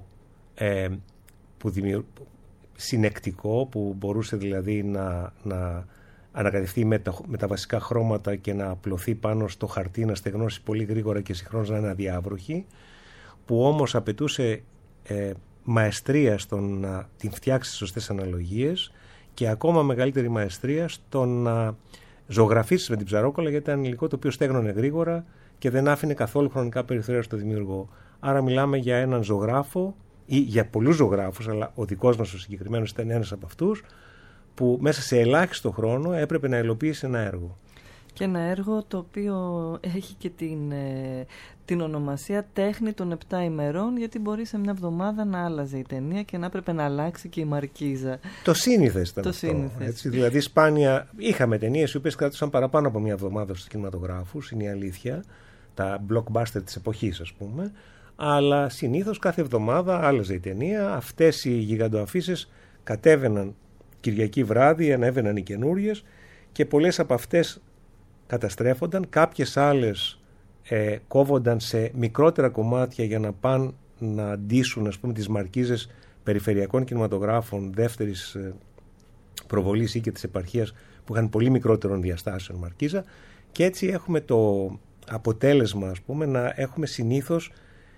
συνεκτικό, που μπορούσε δηλαδή να ανακατευτεί με τα βασικά χρώματα και να απλωθεί πάνω στο χαρτί, να στεγνώσει πολύ γρήγορα και συγχρόνως να είναι αδιάβροχη, που όμως απαιτούσε μαεστρία στο να την φτιάξει σωστές αναλογίες, και ακόμα μεγαλύτερη μαεστρία στο να ζωγραφίσεις με την ψαρόκολλα, γιατί ήταν υλικό το οποίο στέγνωνε γρήγορα και δεν άφηνε καθόλου χρονικά περιθώρια στο δημιουργό. Άρα μιλάμε για έναν ζωγράφο, ή για πολλούς ζωγράφους, αλλά ο δικός μας ο συγκεκριμένος ήταν ένας από αυτούς, που μέσα σε ελάχιστο χρόνο έπρεπε να υλοποιήσει ένα έργο. Και ένα έργο το οποίο έχει και την ονομασία τέχνη των 7 ημερών, γιατί μπορεί σε μια εβδομάδα να άλλαζε η ταινία και να έπρεπε να αλλάξει και η μαρκίζα. Το σύνηθες ήταν αυτό. Έτσι, δηλαδή σπάνια είχαμε ταινίες οι οποίες κρατούσαν παραπάνω από μια εβδομάδα στους κινηματογράφους, είναι η αλήθεια, τα blockbuster της εποχής, ας πούμε, αλλά συνήθως κάθε εβδομάδα άλλαζε η ταινία. Αυτές οι γιγαντοαφίσες κατέβαιναν Κυριακή βράδυ, ανέβαιναν οι καινούριες, και πολλές από αυτές καταστρέφονταν, κάποιες άλλες κόβονταν σε μικρότερα κομμάτια για να πάνε να αντίσουν, ας πούμε, τις μαρκίζες περιφερειακών κινηματογράφων δεύτερης προβολής ή και της επαρχίας, που είχαν πολύ μικρότερων διαστάσεων μαρκίζα, και έτσι έχουμε το αποτέλεσμα, ας πούμε, να έχουμε συνήθως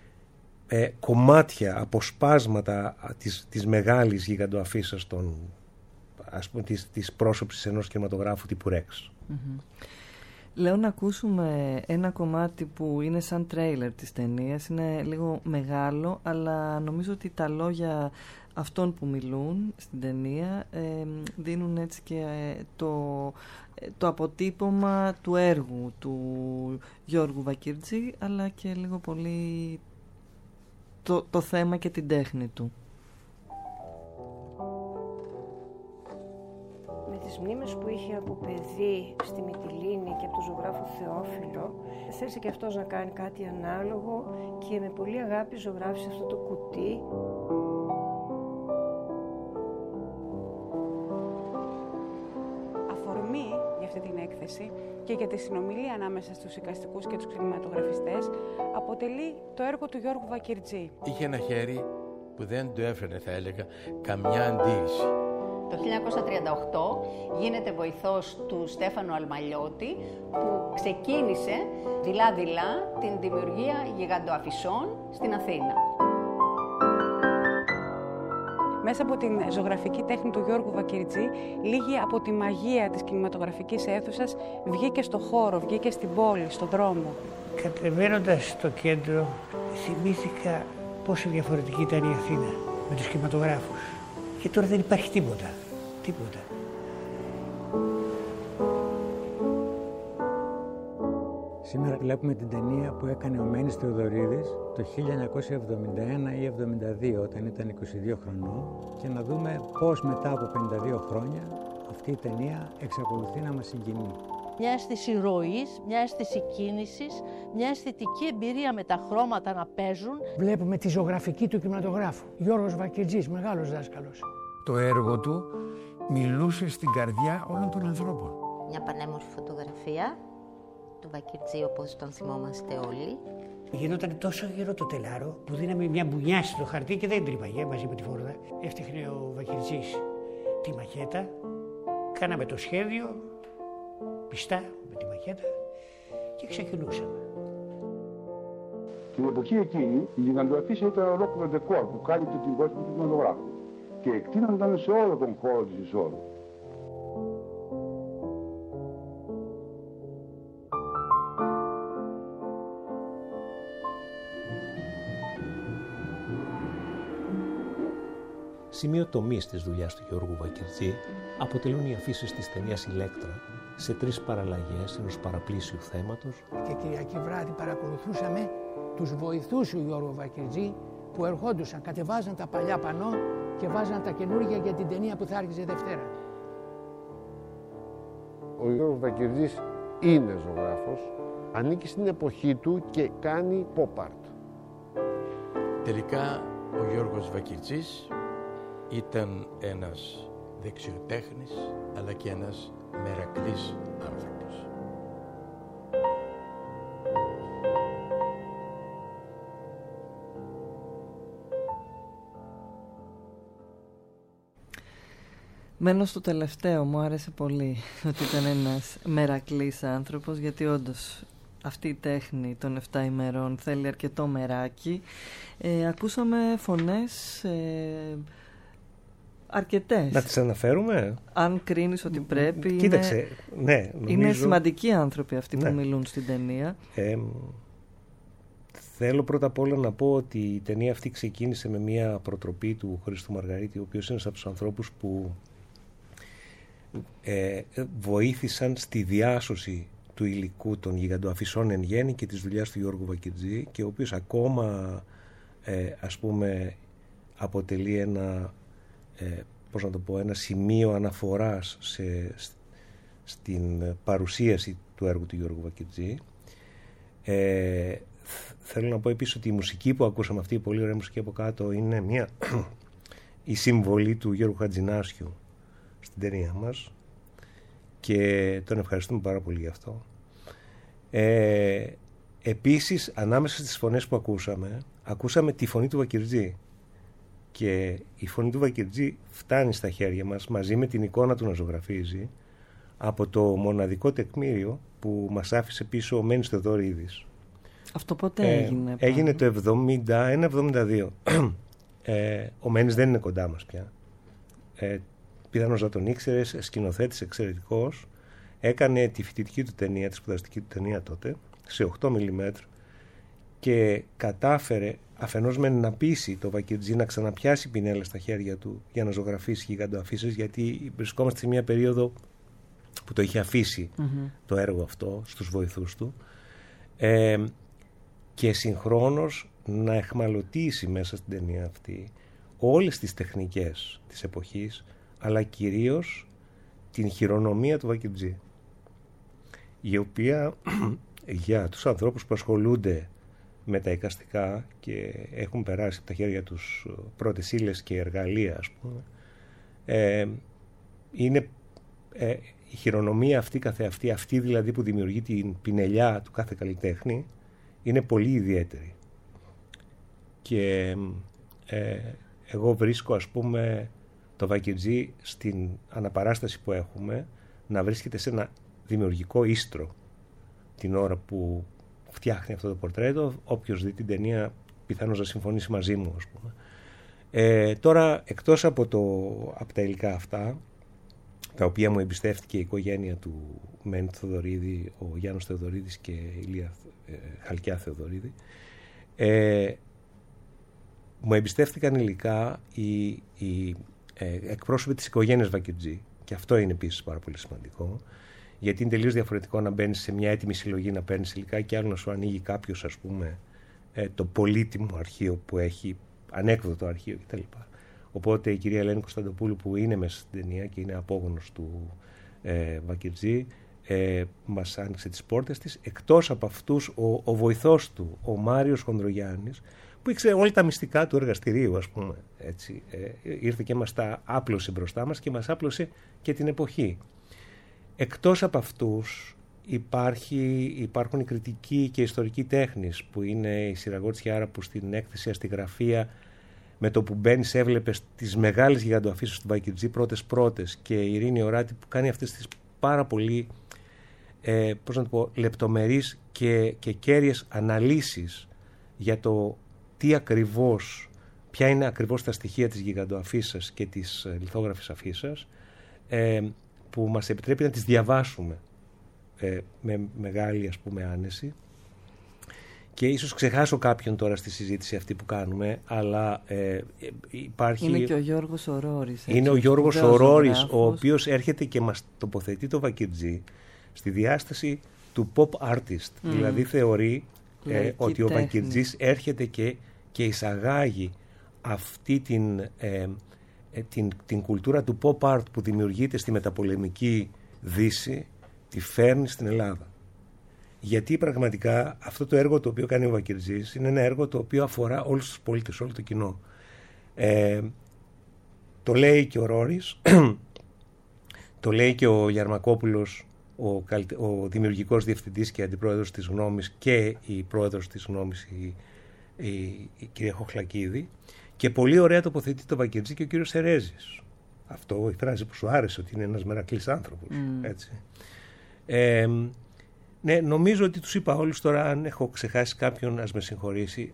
κομμάτια, αποσπάσματα της μεγάλης γιγαντοαφίσας ας πούμε, της πρόσωψης ενός κινηματογράφου τύπου Rex. Mm-hmm. Λέω να ακούσουμε ένα κομμάτι που είναι σαν τρέιλερ της ταινίας. Είναι λίγο μεγάλο, αλλά νομίζω ότι τα λόγια αυτών που μιλούν στην ταινία δίνουν έτσι και το αποτύπωμα του έργου του Γιώργου Βακιρτζή, αλλά και λίγο πολύ το θέμα και την τέχνη του. Τις μνήμες που είχε από παιδί στη Μυτιλήνη και από τον ζωγράφο Θεόφιλο, θέλησε και αυτός να κάνει κάτι ανάλογο και με πολύ αγάπη ζωγράφησε αυτό το κουτί. Αφορμή για αυτή την έκθεση και για τη συνομιλία ανάμεσα στους εικαστικούς και τους κινηματογραφιστές αποτελεί το έργο του Γιώργου Βακιρτζή. Είχε ένα χέρι που δεν του έφερνε, θα έλεγα, καμιά αντίρρηση. Το 1938 γίνεται βοηθός του Στέφανου Αλμαλιώτη, που ξεκίνησε δειλά-δειλά την δημιουργία γιγαντοαφισών στην Αθήνα. Μέσα από την ζωγραφική τέχνη του Γιώργου Βακιρτζή, λίγη από τη μαγεία της κινηματογραφικής αίθουσας βγήκε στο χώρο, βγήκε στην πόλη, στον δρόμο. Κατεβαίνοντας στο κέντρο, θυμήθηκα πόσο διαφορετική ήταν η Αθήνα με τους κινηματογράφους. Και τώρα δεν υπάρχει τίποτα. Τίποτα. Σήμερα βλέπουμε την ταινία που έκανε ο Μένης Θεοδωρίδης το 1971 ή 1972, όταν ήταν 22 χρονών, και να δούμε πώς μετά από 52 χρόνια αυτή η ταινία εξακολουθεί να μας συγκινεί. Μια αίσθηση ροής, μια αίσθηση κίνησης, μια αισθητική εμπειρία με τα χρώματα να παίζουν. Βλέπουμε τη ζωγραφική του κινηματογράφου. Γιώργος Βακιρτζής, μεγάλος δάσκαλος. Το έργο του μιλούσε στην καρδιά όλων των ανθρώπων. Μια πανέμορφη φωτογραφία του Βακιρτζή, όπως τον θυμόμαστε όλοι. Γινόταν τόσο γερό το τελάρο που δίναμε μια μπουνιά στο χαρτί και δεν τρύπαγε μαζί με τη φόρδα. Έφτιαχνε ο Βακιρτζής τη μακέτα, κάναμε το σχέδιο πιστά με τη μακέτα και ξεκινούσαμε. Την εποχή εκείνη η γιγαντοαφίσα ήταν ολόκληρο ντεκόρ που κάλυπτε την κόσμο του κινηματογράφου και εκτείνονταν σε όλο τον χώρο της εισόδου. Σημείο τομής της δουλειάς του Γιώργου Βακιρτζή αποτελούν οι αφήσεις της ταινίας «Ηλέκτρα» σε 3 παραλλαγές ενός παραπλήσιου θέματος. Και Κυριακή βράδυ παρακολουθούσαμε τους βοηθούς του Γιώργου Βακιρτζή που ερχόντουσαν, κατεβάζαν τα παλιά πανό και βάζαν τα καινούργια για την ταινία που θα άρχιζε Δευτέρα. Ο Γιώργος Βακιρτζής είναι ζωγράφος, ανήκει στην εποχή του και κάνει pop art. Τελικά ο Γιώργος Βακιρτζής ήταν ένας δεξιοτέχνης, αλλά και ένας μερακλής άνθρωπος. Μένω στο τελευταίο, μου άρεσε πολύ ότι ήταν ένας μερακλής άνθρωπος, γιατί όντως αυτή η τέχνη των 7 ημερών θέλει αρκετό μεράκι. Ακούσαμε φωνές αρκετές. Να τις αναφέρουμε. Αν κρίνεις ότι πρέπει. Κοίταξε, ναι, νομίζω... Είναι σημαντικοί άνθρωποι αυτοί που μιλούν στην ταινία. Θέλω πρώτα απ' όλα να πω ότι η ταινία αυτή ξεκίνησε με μια προτροπή του Χρήστου Μαργαρίτη, ο οποίος είναι από τους ανθρώπους που βοήθησαν στη διάσωση του υλικού των γιγαντοαφισών εν γέννη και της δουλειάς του Γιώργου Βακιρτζή, και ο οποίος ακόμα ας πούμε αποτελεί ένα ένα σημείο αναφοράς στην παρουσίαση του έργου του Γιώργου Βακιρτζή. Θέλω να πω επίσης ότι η μουσική που ακούσαμε, αυτή η πολύ ωραία μουσική από κάτω, είναι η συμβολή του Γιώργου Χατζηνάσιου στην ταινία μας και τον ευχαριστούμε πάρα πολύ γι' αυτό. Επίσης, ανάμεσα στις φωνές που ακούσαμε τη φωνή του Βακιρτζή, και η φωνή του Βακιρτζή φτάνει στα χέρια μας μαζί με την εικόνα του να ζωγραφίζει από το μοναδικό τεκμήριο που μας άφησε πίσω ο Μένης Θεοδωρίδης. Αυτό πότε έγινε? Έγινε το 71-72. Ο Μένης δεν είναι κοντά μας πια. Πιθανώς να τον ήξερες, σκηνοθέτης εξαιρετικός. Έκανε τη φοιτητική του ταινία, τη σπουδαστική του ταινία τότε, σε 8 mm, και κατάφερε αφενός να πείσει το Βακιρτζή να ξαναπιάσει πινέλα στα χέρια του για να ζωγραφίσει γιγαντοαφίσες, γιατί βρισκόμαστε σε μια περίοδο που το είχε αφήσει το έργο αυτό στους βοηθούς του, και συγχρόνως να εχμαλωτήσει μέσα στην ταινία αυτή όλες τις τεχνικές της εποχής, αλλά κυρίως την χειρονομία του Βακιρτζή, η οποία για τους ανθρώπους που ασχολούνται με τα εικαστικά και έχουν περάσει από τα χέρια τους πρώτες ύλες και εργαλεία, ας πούμε, είναι η χειρονομία αυτή καθεαυτή, αυτή δηλαδή που δημιουργεί την πινελιά του κάθε καλλιτέχνη, είναι πολύ ιδιαίτερη. Και εγώ βρίσκω, ας πούμε, το Βακιρτζή στην αναπαράσταση που έχουμε να βρίσκεται σε ένα δημιουργικό ίστρο την ώρα που φτιάχνει αυτό το πορτρέτο. Όποιος δει την ταινία πιθανώς να συμφωνήσει μαζί μου, ας πούμε. Τώρα, εκτός από τα υλικά αυτά, τα οποία μου εμπιστεύτηκε η οικογένεια του Μέντη Θεοδωρίδη, ο Γιάννος Θεοδωρίδης και η Ηλία Χαλκιά Θεοδωρίδη, μου εμπιστεύτηκαν υλικά οι εκπρόσωποι της οικογένειας Βακιρτζή, και αυτό είναι επίσης πάρα πολύ σημαντικό, γιατί είναι τελείως διαφορετικό να μπαίνεις σε μια έτοιμη συλλογή να παίρνεις υλικά και άλλο να σου ανοίγει κάποιος, ας πούμε, το πολύτιμο αρχείο που έχει, ανέκδοτο αρχείο κτλ. Οπότε η κυρία Ελένη Κωνσταντοπούλου, που είναι μέσα στην ταινία και είναι απόγονος του Βακιρτζή, μας άνοιξε τις πόρτες της. Εκτός από αυτούς, ο βοηθός του, ο Μάριος Χονδρογιάννης, που ήξερε όλα τα μυστικά του εργαστηρίου, ας πούμε, έτσι, ήρθε και μας τα άπλωσε μπροστά μας και μας άπλωσε και την εποχή. Εκτός από αυτούς υπάρχουν οι κριτικοί και ιστορικοί τέχνης, που είναι η Συραγώτη Χιάρα, που στην έκθεση Αστιγραφία, με το που μπαίνεις έβλεπες τις μεγάλες γιγαντοαφίσες του Βακιρτζή πρώτες, και η Ειρήνη Οράτη, που κάνει αυτές τις πάρα πολύ λεπτομερείς και κέρυες αναλύσεις για το ποια είναι ακριβώς τα στοιχεία της γιγαντοαφίσας και της λιθόγραφης αφίσας, που μας επιτρέπει να τις διαβάσουμε με μεγάλη, ας πούμε, άνεση. Και ίσως ξεχάσω κάποιον τώρα στη συζήτηση αυτή που κάνουμε, αλλά υπάρχει... Είναι και ο Γιώργος Ορόρης. Είναι ο Γιώργος Ορόρης, ο οποίος έρχεται και μας τοποθετεί το Βακιρτζή στη διάσταση του pop artist. Δηλαδή θεωρεί ότι ο Βακιρτζής έρχεται και εισαγάγει αυτή την κουλτούρα του pop art που δημιουργείται στη μεταπολεμική Δύση, τη φέρνει στην Ελλάδα. Γιατί πραγματικά αυτό το έργο το οποίο κάνει ο Βακιρτζής είναι ένα έργο το οποίο αφορά όλους τους πολίτες, όλο το κοινό. Το λέει και ο Ρόρης, το λέει και ο Γιαρμακόπουλος, ο δημιουργικός διευθυντής και αντιπρόεδρος της Γνώμης, και η πρόεδρος της Γνώμης, η κυρία Χοχλακίδη, και πολύ ωραία τοποθετεί το Βακιρτζή και ο κύριος Ερέζης. Αυτό η φράση που σου άρεσε, ότι είναι ένας μερακλής άνθρωπος. Έτσι. Ναι, νομίζω ότι τους είπα όλους τώρα. Αν έχω ξεχάσει κάποιον, ας με συγχωρήσει.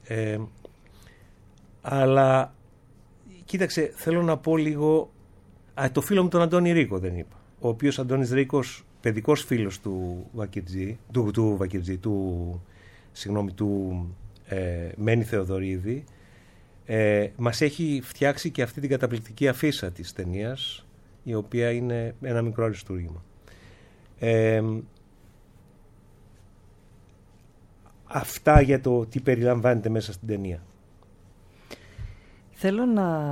Αλλά κοίταξε, θέλω να πω λίγο. Το φίλο μου τον Αντώνη Ρίκο δεν είπα. Ο οποίος Αντώνης Ρίκος, παιδικός φίλος του Βακιρτζή, του Μένη Θεοδωρίδη, μας έχει φτιάξει και αυτή την καταπληκτική αφίσα της ταινίας, η οποία είναι ένα μικρό αριστούργημα. Αυτά για το τι περιλαμβάνεται μέσα στην ταινία. Θέλω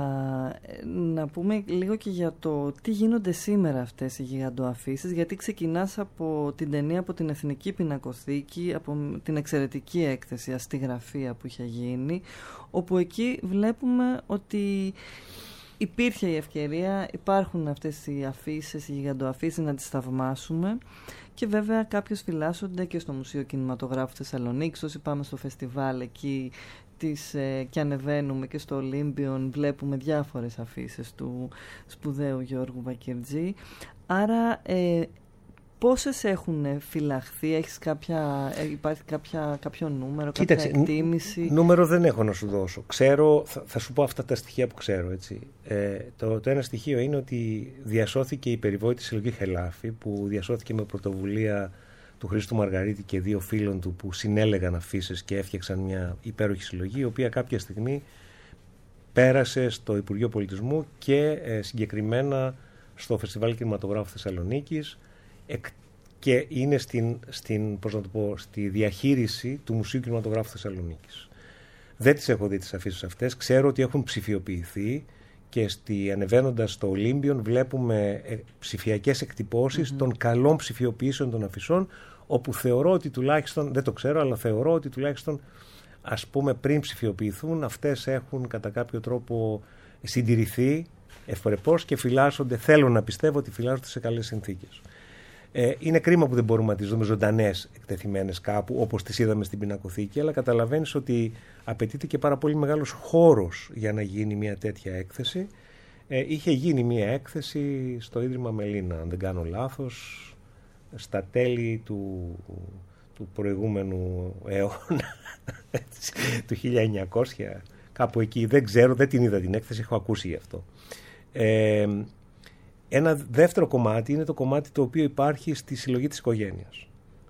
να πούμε λίγο και για το τι γίνονται σήμερα αυτές οι γιγαντοαφίσεις, γιατί ξεκινάς από την ταινία, από την Εθνική Πινακοθήκη, από την εξαιρετική έκθεση Αστιγραφία που είχε γίνει, όπου εκεί βλέπουμε ότι υπήρχε η ευκαιρία, υπάρχουν αυτές οι αφίσεις, οι γιγαντοαφίσεις, να τις θαυμάσουμε. Και βέβαια κάποιες φυλάσσονται και στο Μουσείο Κινηματογράφου Θεσσαλονίκης. Όσοι πάμε στο φεστιβάλ εκεί και ανεβαίνουμε και στο Ολύμπιον, βλέπουμε διάφορες αφίσεις του σπουδαίου Γιώργου Βακιρτζή. Άρα πόσες έχουν φυλαχθεί, υπάρχει κάποιο νούμερο, κάποια εκτίμηση? Νούμερο δεν έχω να σου δώσω. Ξέρω, θα σου πω αυτά τα στοιχεία που ξέρω. Έτσι. Το ένα στοιχείο είναι ότι διασώθηκε η περιβόητη συλλογή Χελάφη, που διασώθηκε με πρωτοβουλία του Χρήστου Μαργαρίτη και δύο φίλων του, που συνέλεγαν αφίσες και έφτιαξαν μια υπέροχη συλλογή, η οποία κάποια στιγμή πέρασε στο Υπουργείο Πολιτισμού και συγκεκριμένα στο Φεστιβάλ Κινηματογράφου Θεσσαλονίκης, και είναι στη διαχείριση του Μουσείου Κινηματογράφου Θεσσαλονίκης. Δεν τις έχω δει τις αφίσεις αυτές. Ξέρω ότι έχουν ψηφιοποιηθεί και ανεβαίνοντας στο Ολύμπιον βλέπουμε ψηφιακές εκτυπώσεις των καλών ψηφιοποιήσεων των αφισών, όπου θεωρώ ότι τουλάχιστον, δεν το ξέρω, αλλά θεωρώ ότι τουλάχιστον, ας πούμε, πριν ψηφιοποιηθούν, αυτές έχουν κατά κάποιο τρόπο συντηρηθεί ευπρεπώς και φυλάσσονται, θέλω να πιστεύω ότι φυλάσσονται σε καλές συνθήκες. Είναι κρίμα που δεν μπορούμε να τις δούμε ζωντανές, εκτεθειμένες κάπου, όπως τις είδαμε στην Πινακοθήκη, αλλά καταλαβαίνεις ότι απαιτείται και πάρα πολύ μεγάλος χώρος για να γίνει μια τέτοια έκθεση. Είχε γίνει μια έκθεση στο Ίδρυμα Μελίνα, αν δεν κάνω λάθος, στα τέλη του προηγούμενου αιώνα, του 1900, κάπου εκεί. Δεν ξέρω, δεν την είδα την έκθεση, έχω ακούσει γι' αυτό. Ένα δεύτερο κομμάτι είναι το κομμάτι το οποίο υπάρχει στη συλλογή της οικογένειας.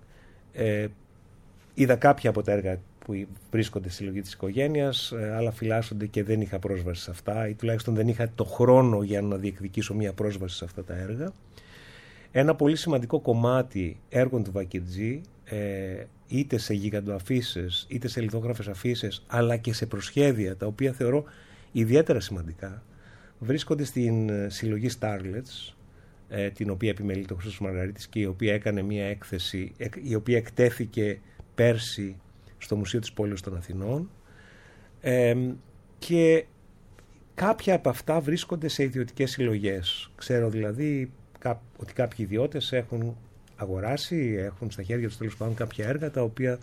Είδα κάποια από τα έργα που βρίσκονται στη συλλογή της οικογένειας, άλλα φυλάσσονται και δεν είχα πρόσβαση σε αυτά, ή τουλάχιστον δεν είχα το χρόνο για να διεκδικήσω μια πρόσβαση σε αυτά τα έργα. Ένα πολύ σημαντικό κομμάτι έργων του Βακιρτζή, είτε σε γιγαντοαφίσες, είτε σε λιθόγραφες αφίσες, αλλά και σε προσχέδια, τα οποία θεωρώ ιδιαίτερα σημαντικά, βρίσκονται στην συλλογή Starlets, την οποία επιμελεί το Χρήστος Μαργαρίτης και η οποία έκανε μια έκθεση, η οποία εκτέθηκε πέρσι στο Μουσείο της Πόλεως των Αθηνών, και κάποια από αυτά βρίσκονται σε ιδιωτικές συλλογές. Ξέρω δηλαδή ότι κάποιοι ιδιώτες έχουν αγοράσει, έχουν στα χέρια τους τέλος πάντων κάποια έργα τα οποία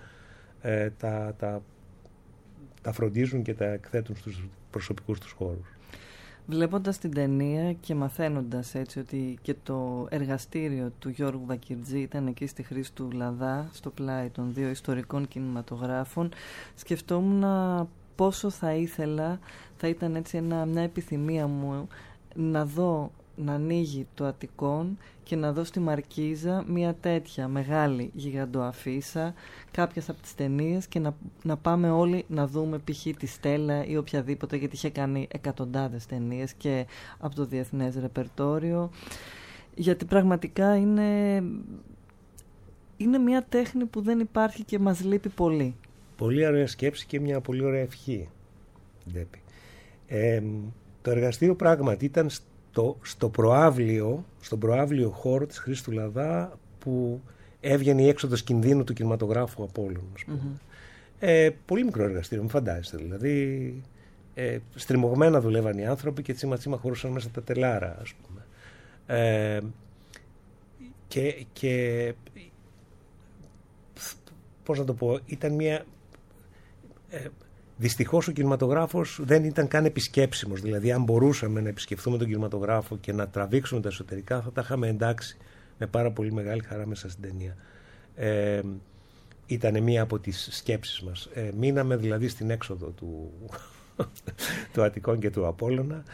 τα φροντίζουν και τα εκθέτουν στους προσωπικούς τους χώρους. Βλέποντας την ταινία και μαθαίνοντας έτσι ότι και το εργαστήριο του Γιώργου Βακιρτζή ήταν εκεί στη Χρήστου Λαδά, στο πλάι των δύο ιστορικών κινηματογράφων, σκεφτόμουν πόσο θα ήθελα, θα ήταν έτσι μια επιθυμία μου να δω να ανοίγει το Αττικόν και να δω στη Μαρκίζα μια τέτοια μεγάλη γιγαντοαφίσα, κάποιες από τις ταινίες, και να πάμε όλοι να δούμε π.χ. τη Στέλλα ή οποιαδήποτε, γιατί είχε κάνει εκατοντάδες ταινίες και από το διεθνές ρεπερτόριο, γιατί πραγματικά είναι μια τέχνη που δεν υπάρχει και μας λείπει πολύ. Πολύ ωραία σκέψη και μια πολύ ωραία ευχή. Το εργαστήριο πράγματι ήταν στον προάβλιο χώρο της Χρήστου Λαδά, που έβγαινε η έξοδος κινδύνου του κινηματογράφου Απόλλων, ας πούμε. Πολύ μικρό εργαστήριο, μην φαντάζεστε. Δηλαδή, στριμωγμένα δουλεύαν οι άνθρωποι και τσίμα χωρούσαν μέσα τα τελάρα, ας πούμε. Και πώς να το πω, ήταν μια... Δυστυχώς ο κινηματογράφος δεν ήταν καν επισκέψιμος. Δηλαδή, αν μπορούσαμε να επισκεφθούμε τον κινηματογράφο και να τραβήξουμε τα εσωτερικά, θα τα είχαμε εντάξει με πάρα πολύ μεγάλη χαρά μέσα στην ταινία. Ήταν μία από τις σκέψεις μας. Μείναμε δηλαδή στην έξοδο του Αττικόν και του Απόλλωνα,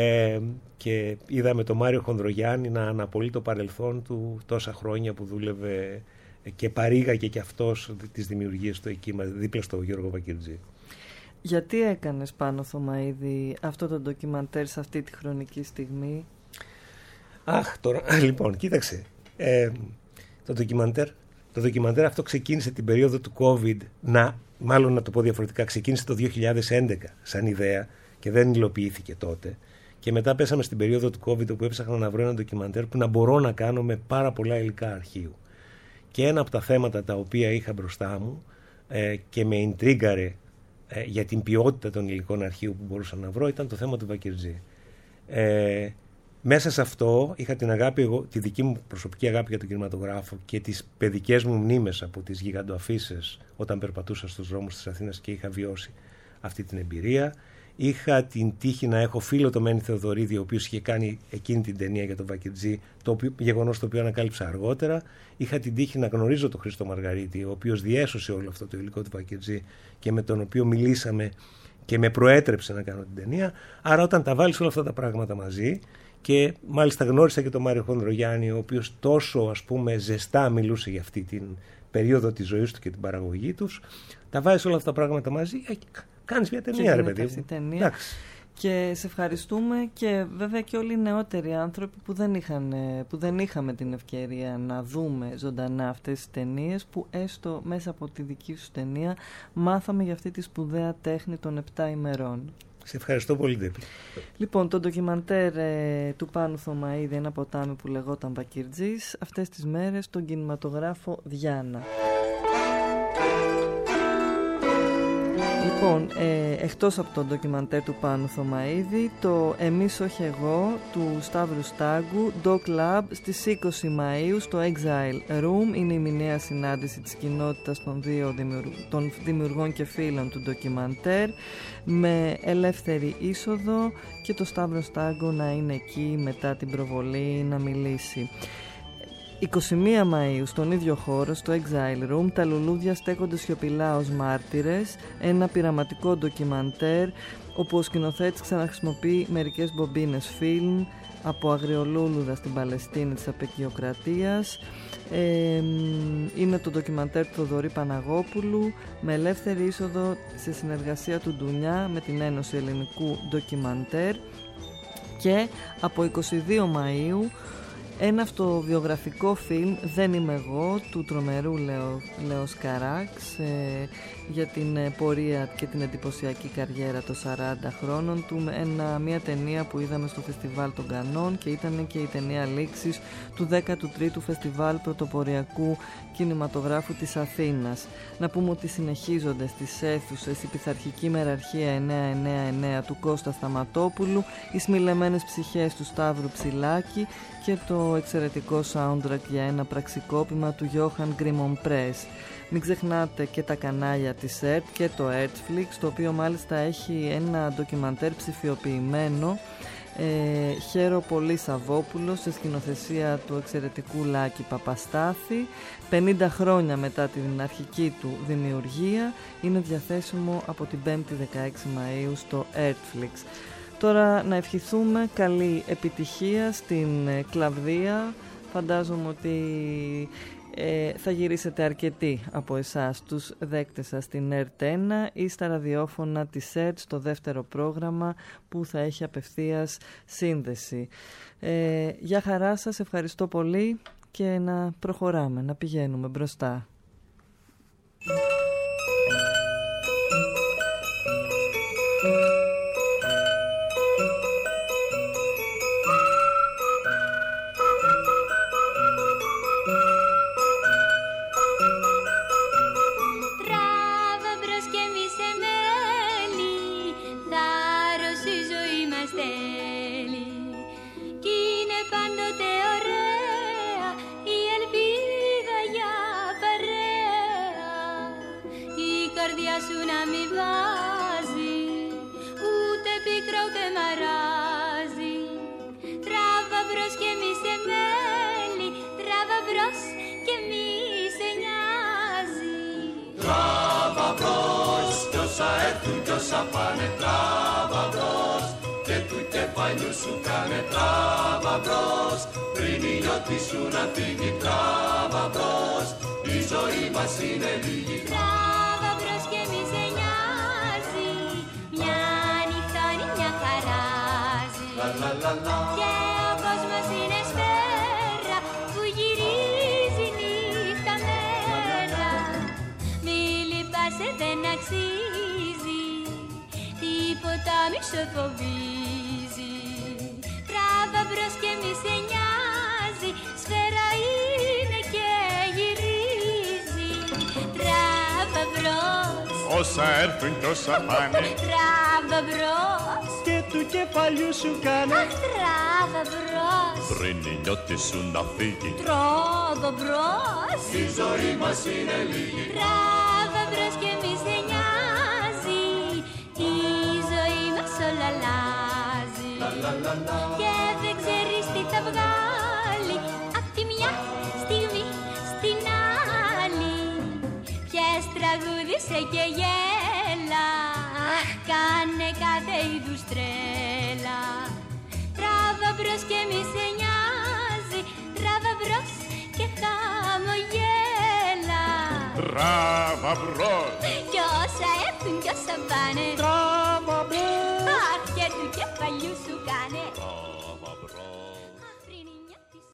και είδαμε τον Μάριο Χονδρογιάννη να αναπολύει το παρελθόν του τόσα χρόνια που δούλευε και παρήγαγε και αυτός τις δημιουργίες του εκεί δίπλα στο Γιώργο Βακιρτζή. Γιατί έκανες, Πάνο Θωμαίδη, αυτό το ντοκιμαντέρ σε αυτή τη χρονική στιγμή? Τώρα, λοιπόν, κοίταξε. Το ντοκιμαντέρ αυτό ξεκίνησε την περίοδο του COVID, μάλλον να το πω διαφορετικά, ξεκίνησε το 2011 σαν ιδέα και δεν υλοποιήθηκε τότε. Και μετά πέσαμε στην περίοδο του COVID, όπου έψαχνα να βρω ένα ντοκιμαντέρ που να μπορώ να κάνω με πάρα πολλά υλικά αρχείου. Και ένα από τα θέματα τα οποία είχα μπροστά μου και με ιντρίγκαρε για την ποιότητα των υλικών αρχείου που μπορούσα να βρω ήταν το θέμα του Βακιρτζή. Μέσα σε αυτό είχα την αγάπη, τη δική μου προσωπική αγάπη για τον κινηματογράφο και τις παιδικές μου μνήμες από τις γιγαντοαφίσες όταν περπατούσα στους δρόμους της Αθήνας και είχα βιώσει αυτή την εμπειρία. Είχα την τύχη να έχω φίλο το Μέννη Θεοδωρίδη, ο οποίος είχε κάνει εκείνη την ταινία για τον Βακιρτζή, γεγονός το οποίο ανακάλυψα αργότερα. Είχα την τύχη να γνωρίζω τον Χρήστο Μαργαρίτη, ο οποίος διέσωσε όλο αυτό το υλικό του Βακιρτζή και με τον οποίο μιλήσαμε και με προέτρεψε να κάνω την ταινία. Άρα, όταν τα βάλεις όλα αυτά τα πράγματα μαζί, και μάλιστα γνώρισα και τον Μάριο Χονδρογιάννη, ο οποίος τόσο, ας πούμε, ζεστά μιλούσε για αυτή την περίοδο της ζωής του και την παραγωγή τους, τα βάζεις όλα αυτά τα πράγματα μαζί. Κάνεις μια ταινία, ρε παιδί μου. Και σε ευχαριστούμε, και βέβαια και όλοι οι νεότεροι άνθρωποι που δεν είχαμε την ευκαιρία να δούμε ζωντανά αυτές τις ταινίες, που έστω μέσα από τη δική σου ταινία μάθαμε για αυτή τη σπουδαία τέχνη των 7 ημερών. Σε ευχαριστώ πολύ, Ντέπη. Λοιπόν, το ντοκιμαντέρ του Πάνου Θωμαίδη, ένα ποτάμι που λεγόταν Βακιρτζής, αυτές τις μέρες στον κινηματογράφο Διάνα. Λοιπόν, εκτός από το ντοκιμαντέρ του Πάνου Θωμαίδη, το «Εμείς όχι εγώ» του Σταύρου Στάγκου, Do Club, στις 20 Μαΐου στο Exile Room. Είναι η μηνιαία συνάντηση της κοινότητας των δημιουργών και φίλων του ντοκιμαντέρ, με ελεύθερη είσοδο, και το Σταύρο Στάγκο να είναι εκεί μετά την προβολή να μιλήσει. 21 Μαΐου στον ίδιο χώρο, στο Exile Room, τα λουλούδια στέκονται σιωπηλά ως μάρτυρες, ένα πειραματικό ντοκιμαντέρ όπου ο σκηνοθέτης ξαναχρησιμοποιεί μερικές μπομπίνες φιλμ από αγριολούλουδα στην Παλαιστίνη της απεικιοκρατίας. Είναι το ντοκιμαντέρ του Θοδωρή Παναγόπουλου με ελεύθερη είσοδο σε συνεργασία του Ντουνιά με την Ένωση Ελληνικού Ντοκιμαντέρ. Και από 22 Μαΐου ένα αυτοβιογραφικό φιλμ «Δεν είμαι εγώ» του τρομερού Λέος Καράξ για την πορεία και την εντυπωσιακή καριέρα των 40 χρόνων του, μια ταινία που είδαμε στο Φεστιβάλ των Κανών και ήταν και η ταινία λήξης του 13ου Φεστιβάλ Πρωτοποριακού Κινηματογράφου της Αθήνας. Να πούμε ότι συνεχίζονται στις αίθουσες η πειθαρχική μεραρχία 999 του Κώστα Σταματόπουλου, οι σμιλεμένες ψυχές του Σταύρου Ψηλάκη και το εξαιρετικό soundtrack για ένα πραξικόπημα του Johann Grimon Press. Μην ξεχνάτε και τα κανάλια της ΕΡΤ και το Ertflix, το οποίο μάλιστα έχει ένα ντοκιμαντέρ ψηφιοποιημένο, Χαίρο πολύ Σαββόπουλος, σε σκηνοθεσία του εξαιρετικού Λάκη Παπαστάθη. 50 χρόνια μετά την αρχική του δημιουργία, είναι διαθέσιμο από την 5η 16 Μαΐου στο Ertflix. Τώρα να ευχηθούμε καλή επιτυχία στην Κλαβδία. Φαντάζομαι ότι θα γυρίσετε αρκετοί από εσάς τους δέκτες σας στην ΕΡΤ1 ή στα ραδιόφωνα της ΕΡΤ στο δεύτερο πρόγραμμα που θα έχει απευθείας σύνδεση. Για χαρά σας, ευχαριστώ πολύ και να προχωράμε, να πηγαίνουμε μπροστά. Όσα πάνε τράβα μπρος και του κεφαλιού σου κάνε τράβα μπρος, πριν η νιώτη σου να φύγει τράβα μπρος, η ζωή μας είναι λίγη. Τράβα μπρος και μη σε νοιάζει, μια νυχτώνει μια χαράζει, και ο κόσμος είναι σφαίρα που γυρίζει νύχτα μέρα, μη λυπάσαι δεν αξίζει, τίποτα μη σε φοβίζει. Τράβα μπρος και μη σε νοιάζει, σφαίρα είναι και γυρίζει. Τράβα μπρος, όσα έρθουν κι όσα πάνε, τράβα μπρος και του κεφαλιού σου κάνε. Αχ, τράβα μπρος, πριν η νιώτη σου να φύγει. Τράβα μπρος, η ζωή μας είναι λίγη. Τράβα μπρος και μη σε νοιάζει, η ζωή μας όλα αλλάζει. Και δεν ξέρεις τι θα βγάλει απ' τη μια στιγμή στην άλλη. Πιες τραγούδισε και γέλα, αχ, κάνε κάθε είδους τρέλα. Τράβα μπρος και μη σε νοιάζει, τράβα μπρος και χαμογέλα. Τράβα μπρος, κι όσα έρθουν κι όσα πάνε, τράβα